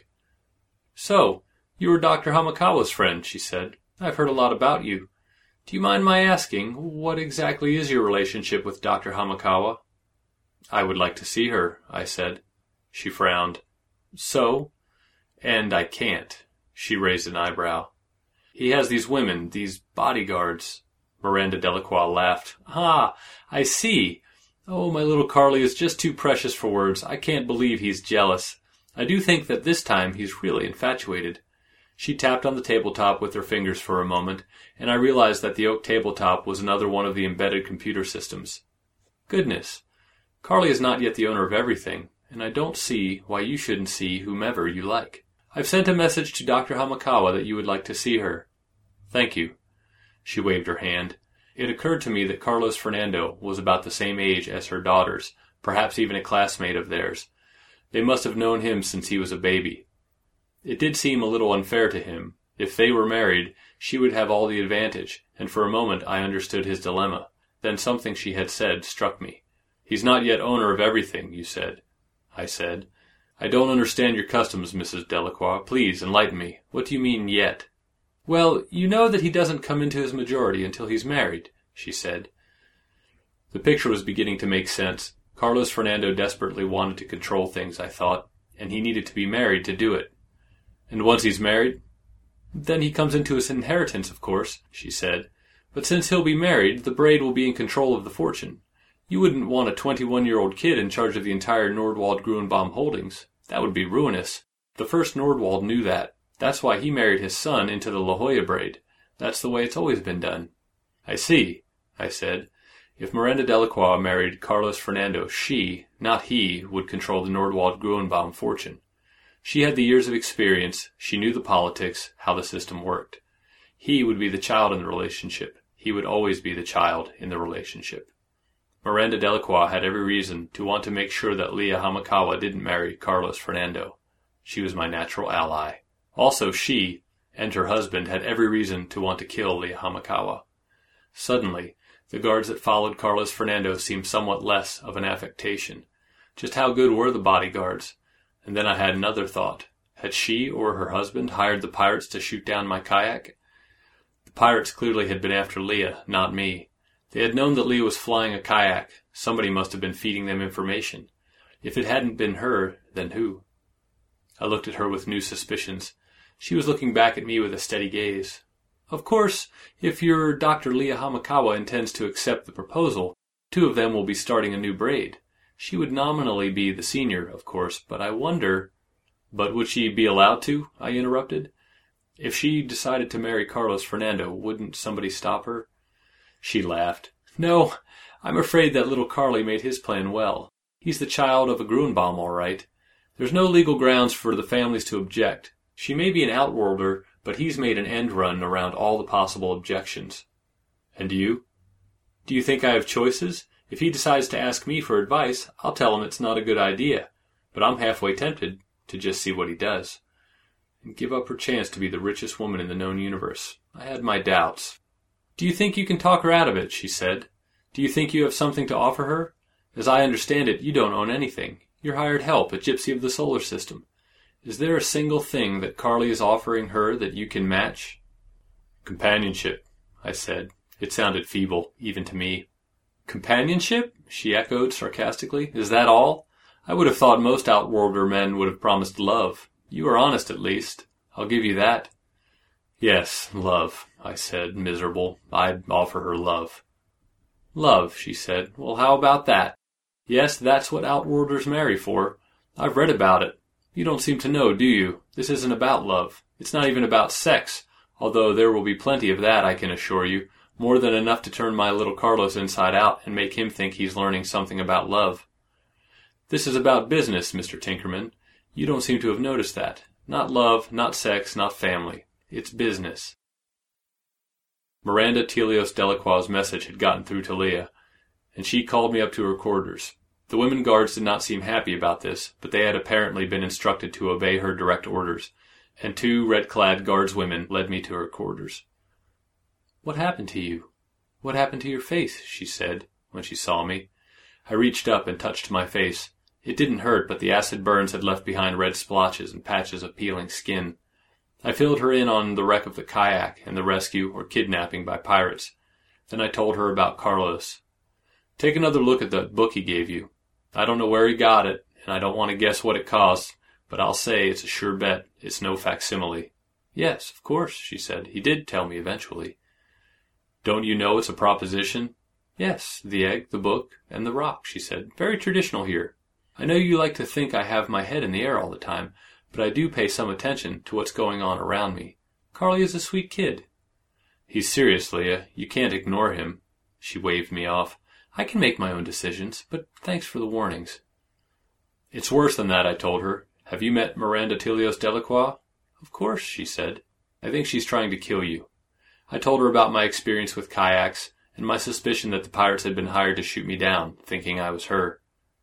"So, you were Dr. Hamakawa's friend," she said. "I've heard a lot about you. Do you mind my asking, what exactly is your relationship with Dr. Hamakawa?" "I would like to see her," I said. She frowned. "So? And I can't." She raised an eyebrow. "He has these women, these bodyguards." Miranda Delacroix laughed. "Ah, I see. Oh, my little Carly is just too precious for words. I can't believe he's jealous. I do think that this time he's really infatuated." She tapped on the tabletop with her fingers for a moment, and I realized that the oak tabletop was another one of the embedded computer systems. "Goodness. Carly is not yet the owner of everything, and I don't see why you shouldn't see whomever you like. I've sent a message to Dr. Hamakawa that you would like to see her." "Thank you." She waved her hand. It occurred to me that Carlos Fernando was about the same age as her daughters, perhaps even a classmate of theirs. They must have known him since he was a baby. It did seem a little unfair to him. If they were married, she would have all the advantage, and for a moment I understood his dilemma. Then something she had said struck me. "He's not yet owner of everything, you said." I said. "I don't understand your customs, Mrs. Delacroix. Please enlighten me. What do you mean, yet?" "Well, you know that he doesn't come into his majority until he's married," she said. The picture was beginning to make sense. Carlos Fernando desperately wanted to control things, I thought, and he needed to be married to do it. "And once he's married?" "Then he comes into his inheritance, of course," she said. "But since he'll be married, the braid will be in control of the fortune. You wouldn't want a 21-year-old kid in charge of the entire Nordwald Gruenbaum holdings. That would be ruinous. The first Nordwald knew that. That's why he married his son into the La Jolla braid. That's the way it's always been done." "I see," I said. If Miranda Delacroix married Carlos Fernando, she, not he, would control the Nordwald Gruenbaum fortune. She had the years of experience, she knew the politics, how the system worked. He would be the child in the relationship. He would always be the child in the relationship. Miranda Delacroix had every reason to want to make sure that Leah Hamakawa didn't marry Carlos Fernando. She was my natural ally. Also she, and her husband, had every reason to want to kill Leah Hamakawa. Suddenly, the guards that followed Carlos Fernando seemed somewhat less of an affectation. Just how good were the bodyguards? And then I had another thought. Had she or her husband hired the pirates to shoot down my kayak? The pirates clearly had been after Leah, not me. They had known that Leah was flying a kayak. Somebody must have been feeding them information. If it hadn't been her, then who? I looked at her with new suspicions. She was looking back at me with a steady gaze. "Of course, if your Dr. Leah Hamakawa intends to accept the proposal, two of them will be starting a new braid. She would nominally be the senior, of course, but I wonder—" "But would she be allowed to?" I interrupted. "If she decided to marry Carlos Fernando, wouldn't somebody stop her?" She laughed. "No, I'm afraid that little Carly made his plan well. He's the child of a Gruenbaum, all right. There's no legal grounds for the families to object. She may be an outworlder, but he's made an end run around all the possible objections." "And you? Do you think I have choices? If he decides to ask me for advice, I'll tell him it's not a good idea. But I'm halfway tempted to just see what he does. And give up her chance to be the richest woman in the known universe. I had my doubts." "Do you think you can talk her out of it?" she said. "Do you think you have something to offer her? As I understand it, you don't own anything. You're hired help, a gypsy of the solar system. Is there a single thing that Carly is offering her that you can match?" "Companionship," I said. It sounded feeble, even to me. "Companionship?" she echoed sarcastically. "Is that all? I would have thought most Outworlder men would have promised love. You are honest, at least. I'll give you that." "Yes, love," I said, miserable. "I'd offer her love." "Love," she said. "Well, how about that? Yes, that's what Outworlders marry for. I've read about it. You don't seem to know, do you? This isn't about love. It's not even about sex, although there will be plenty of that, I can assure you. More than enough to turn my little Carlos inside out and make him think he's learning something about love. This is about business, Mr. Tinkerman. You don't seem to have noticed that. Not love, not sex, not family. It's business. Miranda Telios Delacroix's message had gotten through to Leah, and she called me up to her quarters. The women guards did not seem happy about this, but they had apparently been instructed to obey her direct orders, and 2 red-clad guardswomen led me to her quarters. "What happened to you? What happened to your face?" she said, when she saw me. I reached up and touched my face. It didn't hurt, but the acid burns had left behind red splotches and patches of peeling skin. I filled her in on the wreck of the kayak and the rescue or kidnapping by pirates. Then I told her about Carlos. "Take another look at that book he gave you. I don't know where he got it, and I don't want to guess what it cost, but I'll say it's a sure bet it's no facsimile." "Yes, of course," she said. "He did tell me eventually." "Don't you know it's a proposition?" "Yes, the egg, the book, and the rock," she said. "Very traditional here. I know you like to think I have my head in the air all the time, but I do pay some attention to what's going on around me. Carly is a sweet kid." "He's serious, Leah. You can't ignore him." She waved me off. "I can make my own decisions, but thanks for the warnings." "It's worse than that," I told her. "Have you met Miranda Telios Delacroix?" "Of course," she said. "I think she's trying to kill you." I told her about my experience with kayaks and my suspicion that the pirates had been hired to shoot me down, thinking I was her.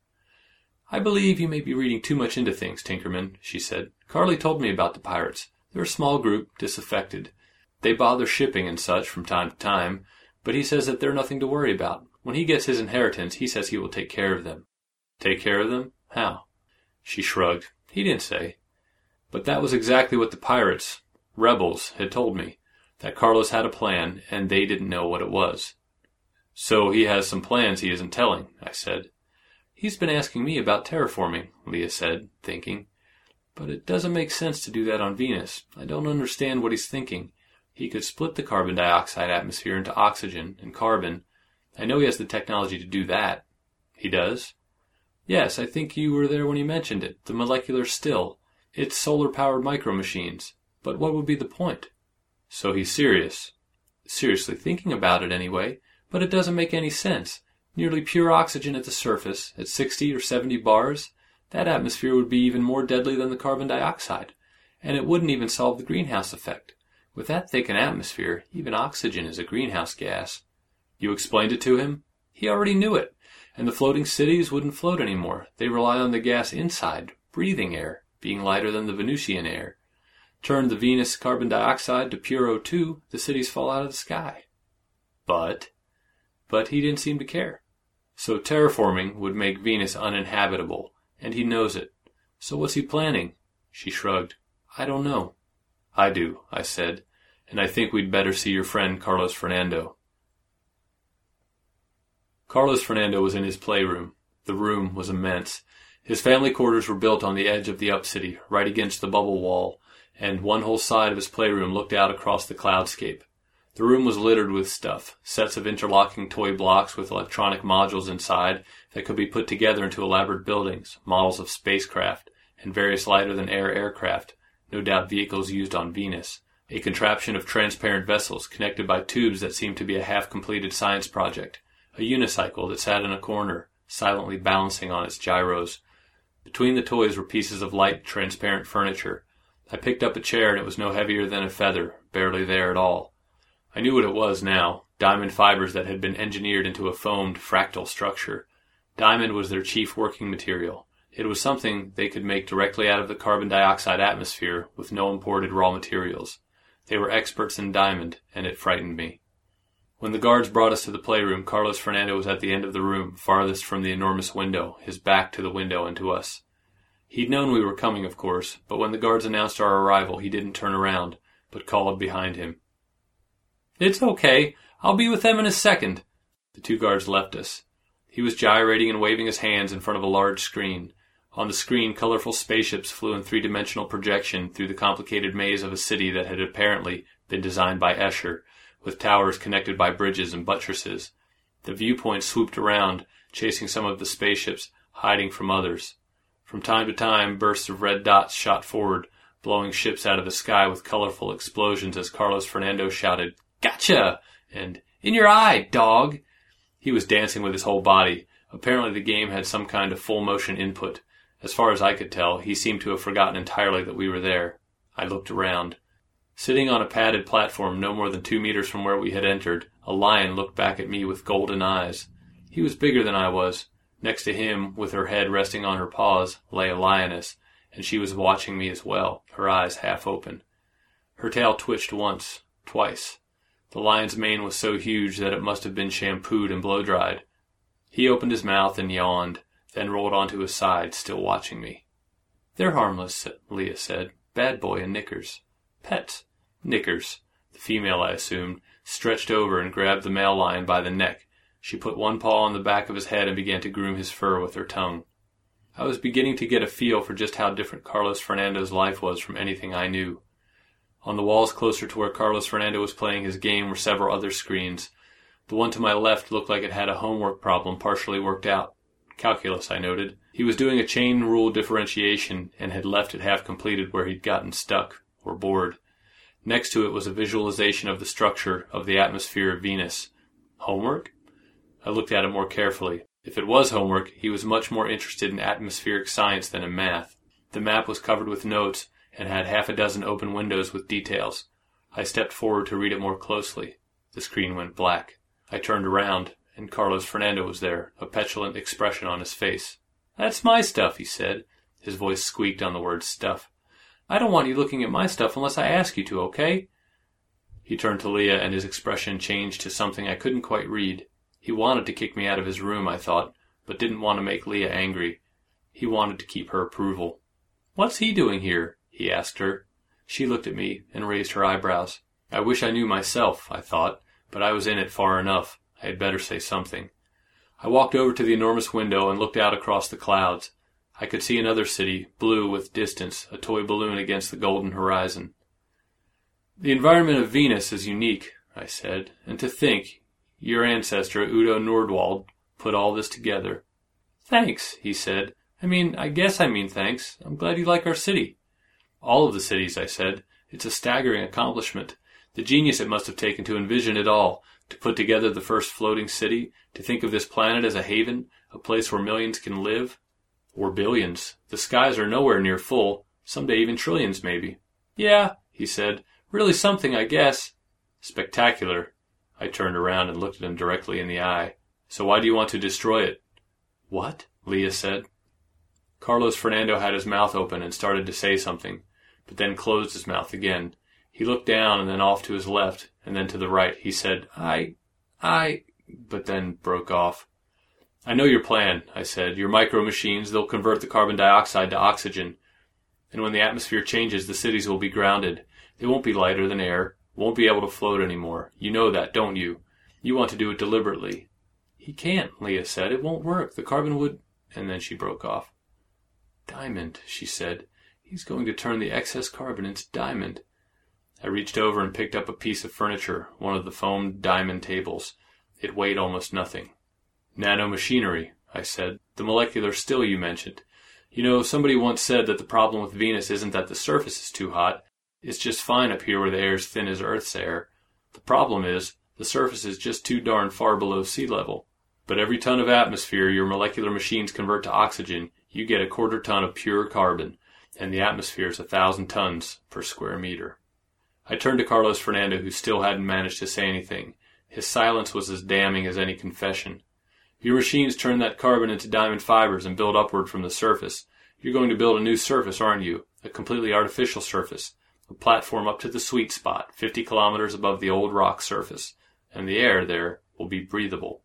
"I believe you may be reading too much into things, Tinkerman," she said. "Carly told me about the pirates. They're a small group, disaffected. They bother shipping and such from time to time, but he says that they're nothing to worry about. When he gets his inheritance, he says he will take care of them." "Take care of them? How?" She shrugged. "He didn't say." But that was exactly what the pirates, rebels, had told me, that Carlos had a plan, and they didn't know what it was. "So he has some plans he isn't telling," I said. "He's been asking me about terraforming," Leah said, thinking. "But it doesn't make sense to do that on Venus. I don't understand what he's thinking. He could split the carbon dioxide atmosphere into oxygen and carbon. I know he has the technology to do that." "He does?" "Yes, I think you were there when he mentioned it, the molecular still. It's solar-powered micro-machines. But what would be the point?" "So he's serious." "Seriously thinking about it, anyway. But it doesn't make any sense. Nearly pure oxygen at the surface, at 60 or 70 bars. That atmosphere would be even more deadly than the carbon dioxide. And it wouldn't even solve the greenhouse effect. With that thick an atmosphere, even oxygen is a greenhouse gas." "You explained it to him?" "He already knew it. And the floating cities wouldn't float anymore. They rely on the gas inside, breathing air, being lighter than the Venusian air. Turn the Venus carbon dioxide to pure O2, the cities fall out of the sky." But he didn't seem to care. "So terraforming would make Venus uninhabitable, and he knows it. So what's he planning?" She shrugged. "I don't know." "I do," I said, "and I think we'd better see your friend Carlos Fernando." Carlos Fernando was in his playroom. The room was immense. His family quarters were built on the edge of the up-city, right against the bubble wall, and one whole side of his playroom looked out across the cloudscape. The room was littered with stuff, sets of interlocking toy blocks with electronic modules inside that could be put together into elaborate buildings, models of spacecraft, and various lighter-than-air aircraft, no doubt vehicles used on Venus, a contraption of transparent vessels connected by tubes that seemed to be a half-completed science project, a unicycle that sat in a corner, silently balancing on its gyros. Between the toys were pieces of light, transparent furniture. I picked up a chair and it was no heavier than a feather, barely there at all. I knew what it was now, diamond fibers that had been engineered into a foamed, fractal structure. Diamond was their chief working material. It was something they could make directly out of the carbon dioxide atmosphere with no imported raw materials. They were experts in diamond, and it frightened me. When the guards brought us to the playroom, Carlos Fernando was at the end of the room, farthest from the enormous window, his back to the window and to us. He'd known we were coming, of course, but when the guards announced our arrival, he didn't turn around, but called behind him. "It's okay. I'll be with them in a second." The 2 guards left us. He was gyrating and waving his hands in front of a large screen. On the screen, colorful spaceships flew in 3-dimensional projection through the complicated maze of a city that had apparently been designed by Escher, with towers connected by bridges and buttresses. The viewpoint swooped around, chasing some of the spaceships, hiding from others. From time to time, bursts of red dots shot forward, blowing ships out of the sky with colorful explosions as Carlos Fernando shouted, "Gotcha!" and In your eye, dog! He was dancing with his whole body. Apparently the game had some kind of full-motion input. As far as I could tell, he seemed to have forgotten entirely that we were there. I looked around. Sitting on a padded platform no more than 2 meters from where we had entered, a lion looked back at me with golden eyes. He was bigger than I was. Next to him, with her head resting on her paws, lay a lioness, and she was watching me as well, her eyes half open. Her tail twitched once, twice. The lion's mane was so huge that it must have been shampooed and blow-dried. He opened his mouth and yawned, then rolled onto his side, still watching me. They're harmless, Leah said. Bad boy and Knickers. Pets. Knickers. The female, I assumed, stretched over and grabbed the male lion by the neck. She put one paw on the back of his head and began to groom his fur with her tongue. I was beginning to get a feel for just how different Carlos Fernando's life was from anything I knew. On the walls closer to where Carlos Fernando was playing his game were several other screens. The one to my left looked like it had a homework problem partially worked out. Calculus, I noted. He was doing a chain rule differentiation and had left it half completed where he'd gotten stuck, or bored. Next to it was a visualization of the structure of the atmosphere of Venus. Homework? I looked at him more carefully. If it was homework, he was much more interested in atmospheric science than in math. The map was covered with notes and had half a dozen open windows with details. I stepped forward to read it more closely. The screen went black. I turned around, and Carlos Fernando was there, a petulant expression on his face. That's my stuff, he said. His voice squeaked on the word stuff. I don't want you looking at my stuff unless I ask you to, okay? He turned to Leah, and his expression changed to something I couldn't quite read. He wanted to kick me out of his room, I thought, but didn't want to make Leah angry. He wanted to keep her approval. What's he doing here? He asked her. She looked at me and raised her eyebrows. I wish I knew myself, I thought, but I was in it far enough. I had better say something. I walked over to the enormous window and looked out across the clouds. I could see another city, blue with distance, a toy balloon against the golden horizon. The environment of Venus is unique, I said, and to think, your ancestor, Udo Nordwald, put all this together. Thanks, he said. I guess I mean thanks. I'm glad you like our city. All of the cities, I said. It's a staggering accomplishment. The genius it must have taken to envision it all, to put together the first floating city, to think of this planet as a haven, a place where millions can live. Or billions. The skies are nowhere near full. Someday even trillions, maybe. Yeah, he said. Really something, I guess. Spectacular. I turned around and looked at him directly in the eye. So why do you want to destroy it? What? Leah said. Carlos Fernando had his mouth open and started to say something, but then closed his mouth again. He looked down and then off to his left, and then to the right. He said, but then broke off. I know your plan, I said. Your micro-machines, they'll convert the carbon dioxide to oxygen. And when the atmosphere changes, the cities will be grounded. They won't be lighter than air, won't be able to float anymore. You know that, don't you? You want to do it deliberately. He can't, Leah said. It won't work. The carbon would... And then she broke off. Diamond, she said. He's going to turn the excess carbon into diamond. I reached over and picked up a piece of furniture, one of the foamed diamond tables. It weighed almost nothing. Nanomachinery, I said. The molecular still you mentioned. You know, somebody once said that the problem with Venus isn't that the surface is too hot. It's just fine up here where the air's thin as Earth's air. The problem is, the surface is just too darn far below sea level. But every ton of atmosphere your molecular machines convert to oxygen, you get a 1/4 ton of pure carbon, and the atmosphere's 1,000 tons per square meter. I turned to Carlos Fernando, who still hadn't managed to say anything. His silence was as damning as any confession. Your machines turn that carbon into diamond fibers and build upward from the surface. You're going to build a new surface, aren't you? A completely artificial surface. A platform up to the sweet spot, 50 kilometers above the old rock surface. And the air there will be breathable.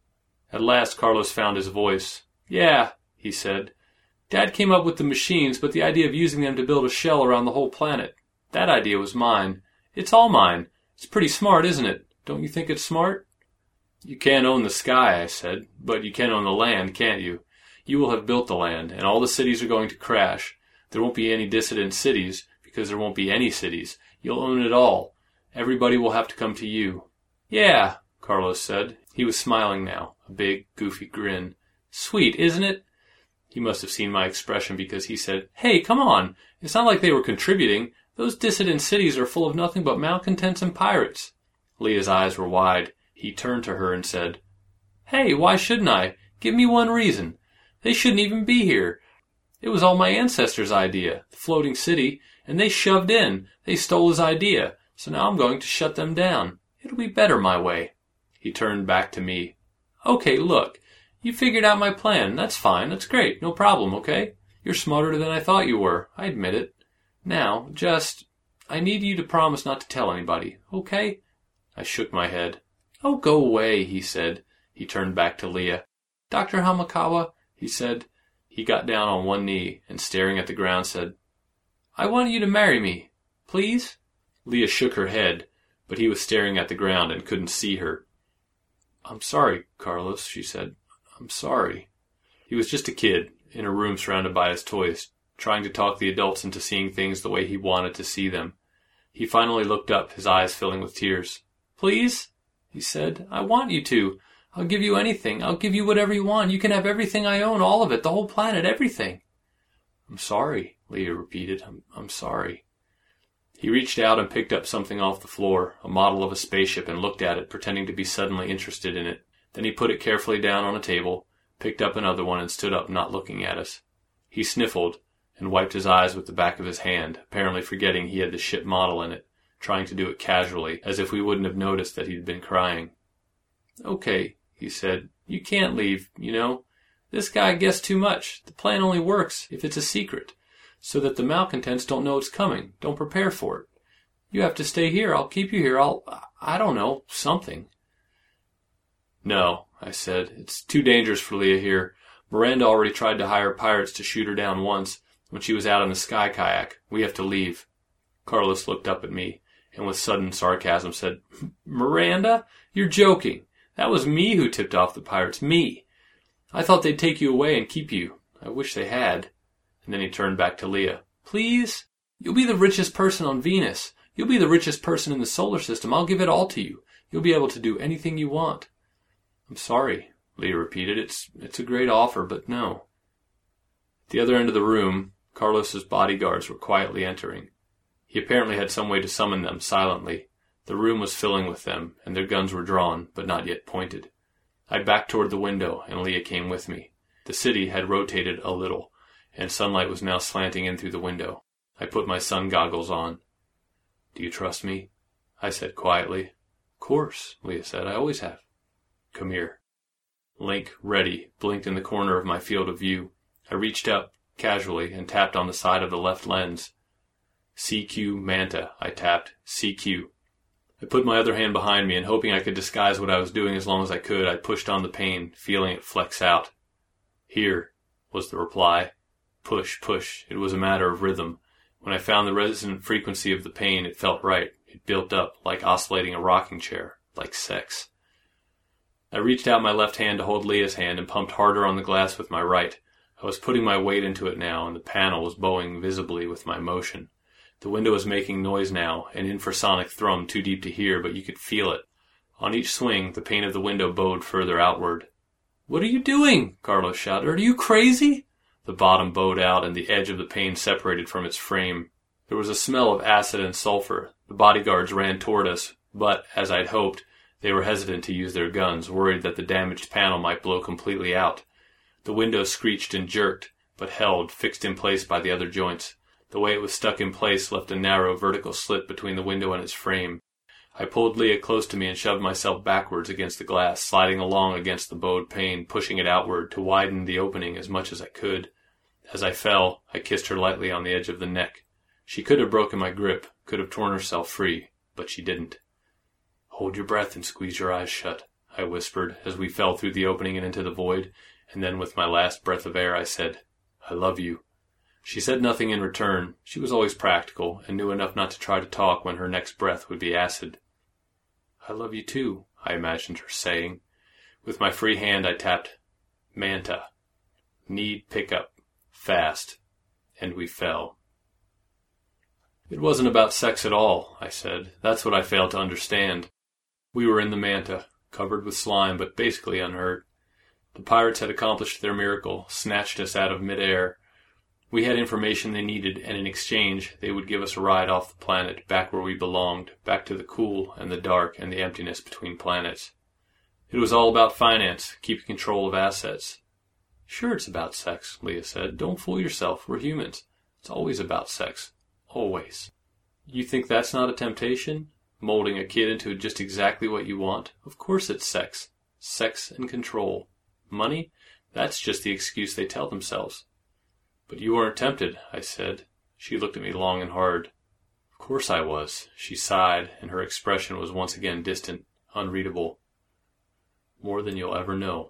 At last Carlos found his voice. Yeah, he said. Dad came up with the machines, but the idea of using them to build a shell around the whole planet. That idea was mine. It's all mine. It's pretty smart, isn't it? Don't you think it's smart? You can't own the sky, I said, but you can own the land, can't you? You will have built the land, and all the cities are going to crash. There won't be any dissident cities, because there won't be any cities. You'll own it all. Everybody will have to come to you. Yeah, Carlos said. He was smiling now, a big, goofy grin. Sweet, isn't it? He must have seen my expression because he said, Hey, come on. It's not like they were contributing. Those dissident cities are full of nothing but malcontents and pirates. Leah's eyes were wide. He turned to her and said, "Hey, why shouldn't I? Give me one reason. They shouldn't even be here. It was all my ancestors' idea, the floating city, and they shoved in. They stole his idea, so now I'm going to shut them down. It'll be better my way." He turned back to me. "Okay, look, you figured out my plan. That's fine. That's great. No problem, okay? You're smarter than I thought you were. I admit it. Now, I need you to promise not to tell anybody, okay?" I shook my head. "Oh, go away," he said. He turned back to Leah. "Dr. Hamakawa," he said. He got down on one knee and, staring at the ground, said, "I want you to marry me. Please?" Leah shook her head, but he was staring at the ground and couldn't see her. "I'm sorry, Carlos," she said. "I'm sorry." He was just a kid, in a room surrounded by his toys, trying to talk the adults into seeing things the way he wanted to see them. He finally looked up, his eyes filling with tears. "Please?" he said. "I want you to. I'll give you anything. I'll give you whatever you want. You can have everything I own, all of it, the whole planet, everything." "I'm sorry," Leah repeated. I'm sorry." He reached out and picked up something off the floor, a model of a spaceship, and looked at it, pretending to be suddenly interested in it. Then he put it carefully down on a table, picked up another one, and stood up, not looking at us. He sniffled and wiped his eyes with the back of his hand, apparently forgetting he had the ship model in it, trying to do it casually, as if we wouldn't have noticed that he'd been crying. "Okay," he said. "You can't leave, you know. This guy guessed too much. The plan only works if it's a secret, so that the malcontents don't know it's coming, don't prepare for it. You have to stay here. I'll keep you here. I don't know, something." "No," I said. "It's too dangerous for Leah here. Miranda already tried to hire pirates to shoot her down once, when she was out in the sky kayak. We have to leave." Carlos looked up at me, and with sudden sarcasm said, "Miranda? You're joking. That was me who tipped off the pirates. Me. I thought they'd take you away and keep you. I wish they had." And then he turned back to Leah. "Please? You'll be the richest person on Venus. You'll be the richest person in the solar system. I'll give it all to you. You'll be able to do anything you want." "I'm sorry," Leah repeated. It's a great offer, but no." At the other end of the room, Carlos's bodyguards were quietly entering. He apparently had some way to summon them silently. The room was filling with them, and their guns were drawn, but not yet pointed. I backed toward the window, and Leah came with me. The city had rotated a little, and sunlight was now slanting in through the window. I put my sun goggles on. "Do you trust me?" I said quietly. "Of course," Leah said. "I always have." "Come here." Link, ready, blinked in the corner of my field of view. I reached up, casually, and tapped on the side of the left lens. "CQ Manta," I tapped. "CQ." I put my other hand behind me, and hoping I could disguise what I was doing as long as I could, I pushed on the pane, feeling it flex out. "Here," was the reply. Push, push. It was a matter of rhythm. When I found the resonant frequency of the pane, it felt right. It built up, like oscillating a rocking chair, like sex. I reached out my left hand to hold Leah's hand and pumped harder on the glass with my right. I was putting my weight into it now, and the panel was bowing visibly with my motion. The window was making noise now, an infrasonic thrum too deep to hear, but you could feel it. On each swing, the pane of the window bowed further outward. "What are you doing?" Carlos shouted. "Are you crazy?" The bottom bowed out, and the edge of the pane separated from its frame. There was a smell of acid and sulfur. The bodyguards ran toward us, but, as I'd hoped, they were hesitant to use their guns, worried that the damaged panel might blow completely out. The window screeched and jerked, but held, fixed in place by the other joints. The way it was stuck in place left a narrow vertical slit between the window and its frame. I pulled Leah close to me and shoved myself backwards against the glass, sliding along against the bowed pane, pushing it outward to widen the opening as much as I could. As I fell, I kissed her lightly on the edge of the neck. She could have broken my grip, could have torn herself free, but she didn't. "Hold your breath and squeeze your eyes shut," I whispered, as we fell through the opening and into the void, and then with my last breath of air I said, "I love you." She said nothing in return. She was always practical, and knew enough not to try to talk when her next breath would be acid. "I love you too," I imagined her saying. With my free hand I tapped Manta. Need pickup. Fast. And we fell. "It wasn't about sex at all," I said. "That's what I failed to understand. We were in the Manta, covered with slime, but basically unhurt. The pirates had accomplished their miracle, snatched us out of midair. We had information they needed, and in exchange, they would give us a ride off the planet, back where we belonged, back to the cool and the dark and the emptiness between planets. It was all about finance, keeping control of assets. Sure, it's about sex, Leah said. Don't fool yourself. We're humans. It's always about sex. Always. You think that's not a temptation? Molding a kid into just exactly what you want? Of course it's sex. Sex and control. Money? That's just the excuse they tell themselves. But you weren't tempted, I said. She looked at me long and hard. Of course I was. She sighed, and her expression was once again distant, unreadable. More than you'll ever know.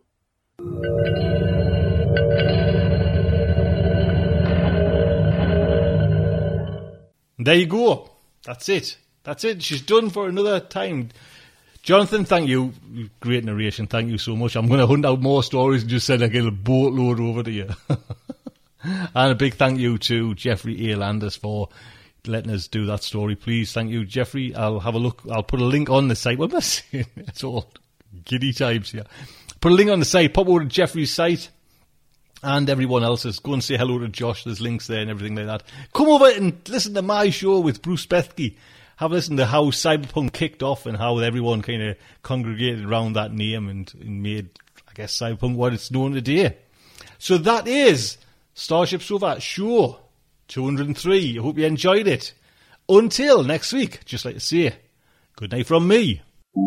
There you go. That's it. That's it. She's done for another time. Jonathan, thank you. Great narration. Thank you so much. I'm going to hunt out more stories and just send a little boatload over to you. And a big thank you to Jeffrey A. Landis for letting us do that story. Please, thank you, Jeffrey. I'll have a look. I'll put a link on the site. What am I saying? It's all giddy times here. Put a link on the site. Pop over to Jeffrey's site and everyone else's. Go and say hello to Josh. There's links there and everything like that. Come over and listen to my show with Bruce Bethke. Have a listen to how Cyberpunk kicked off and how everyone kind of congregated around that name and made, I guess, Cyberpunk what it's known today. So that is Starship Sofa Show 203. I hope you enjoyed it. Until next week, just like to say, good night from me.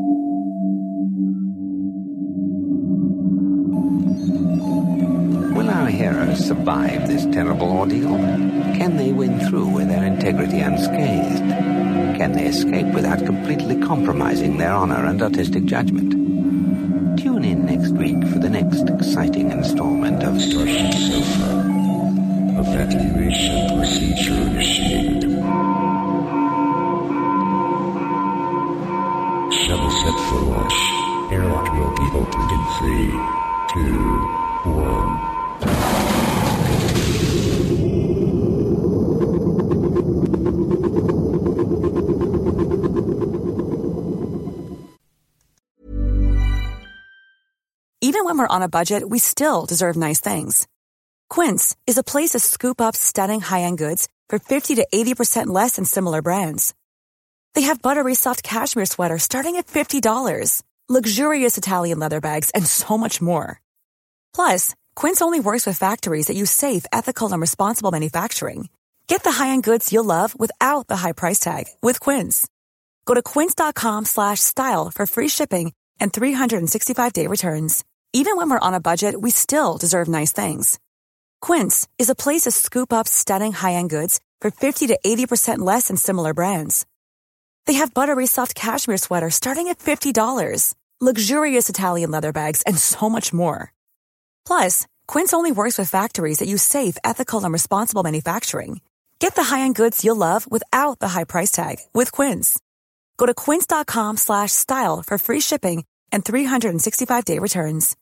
Will our heroes survive this terrible ordeal? Can they win through with their integrity unscathed? Can they escape without completely compromising their honor and artistic judgment? Tune in next week for the next exciting installment of Starship Sofa. Evacuation procedure initiated. Shuttle set for launch. Airlock will be opened in 3, 2, 1. Even when we're on a budget, we still deserve nice things. Quince is a place to scoop up stunning high-end goods for 50 to 80% less than similar brands. They have buttery soft cashmere sweaters starting at $50, luxurious Italian leather bags, and so much more. Plus, Quince only works with factories that use safe, ethical, and responsible manufacturing. Get the high-end goods you'll love without the high price tag with Quince. Go to quince.com/style for free shipping and 365-day returns. Even when we're on a budget, we still deserve nice things. Quince is a place to scoop up stunning high-end goods for 50 to 80% less than similar brands. They have buttery soft cashmere sweaters starting at $50, luxurious Italian leather bags, and so much more. Plus, Quince only works with factories that use safe, ethical, and responsible manufacturing. Get the high-end goods you'll love without the high price tag with Quince. Go to quince.com/style for free shipping and 365-day returns.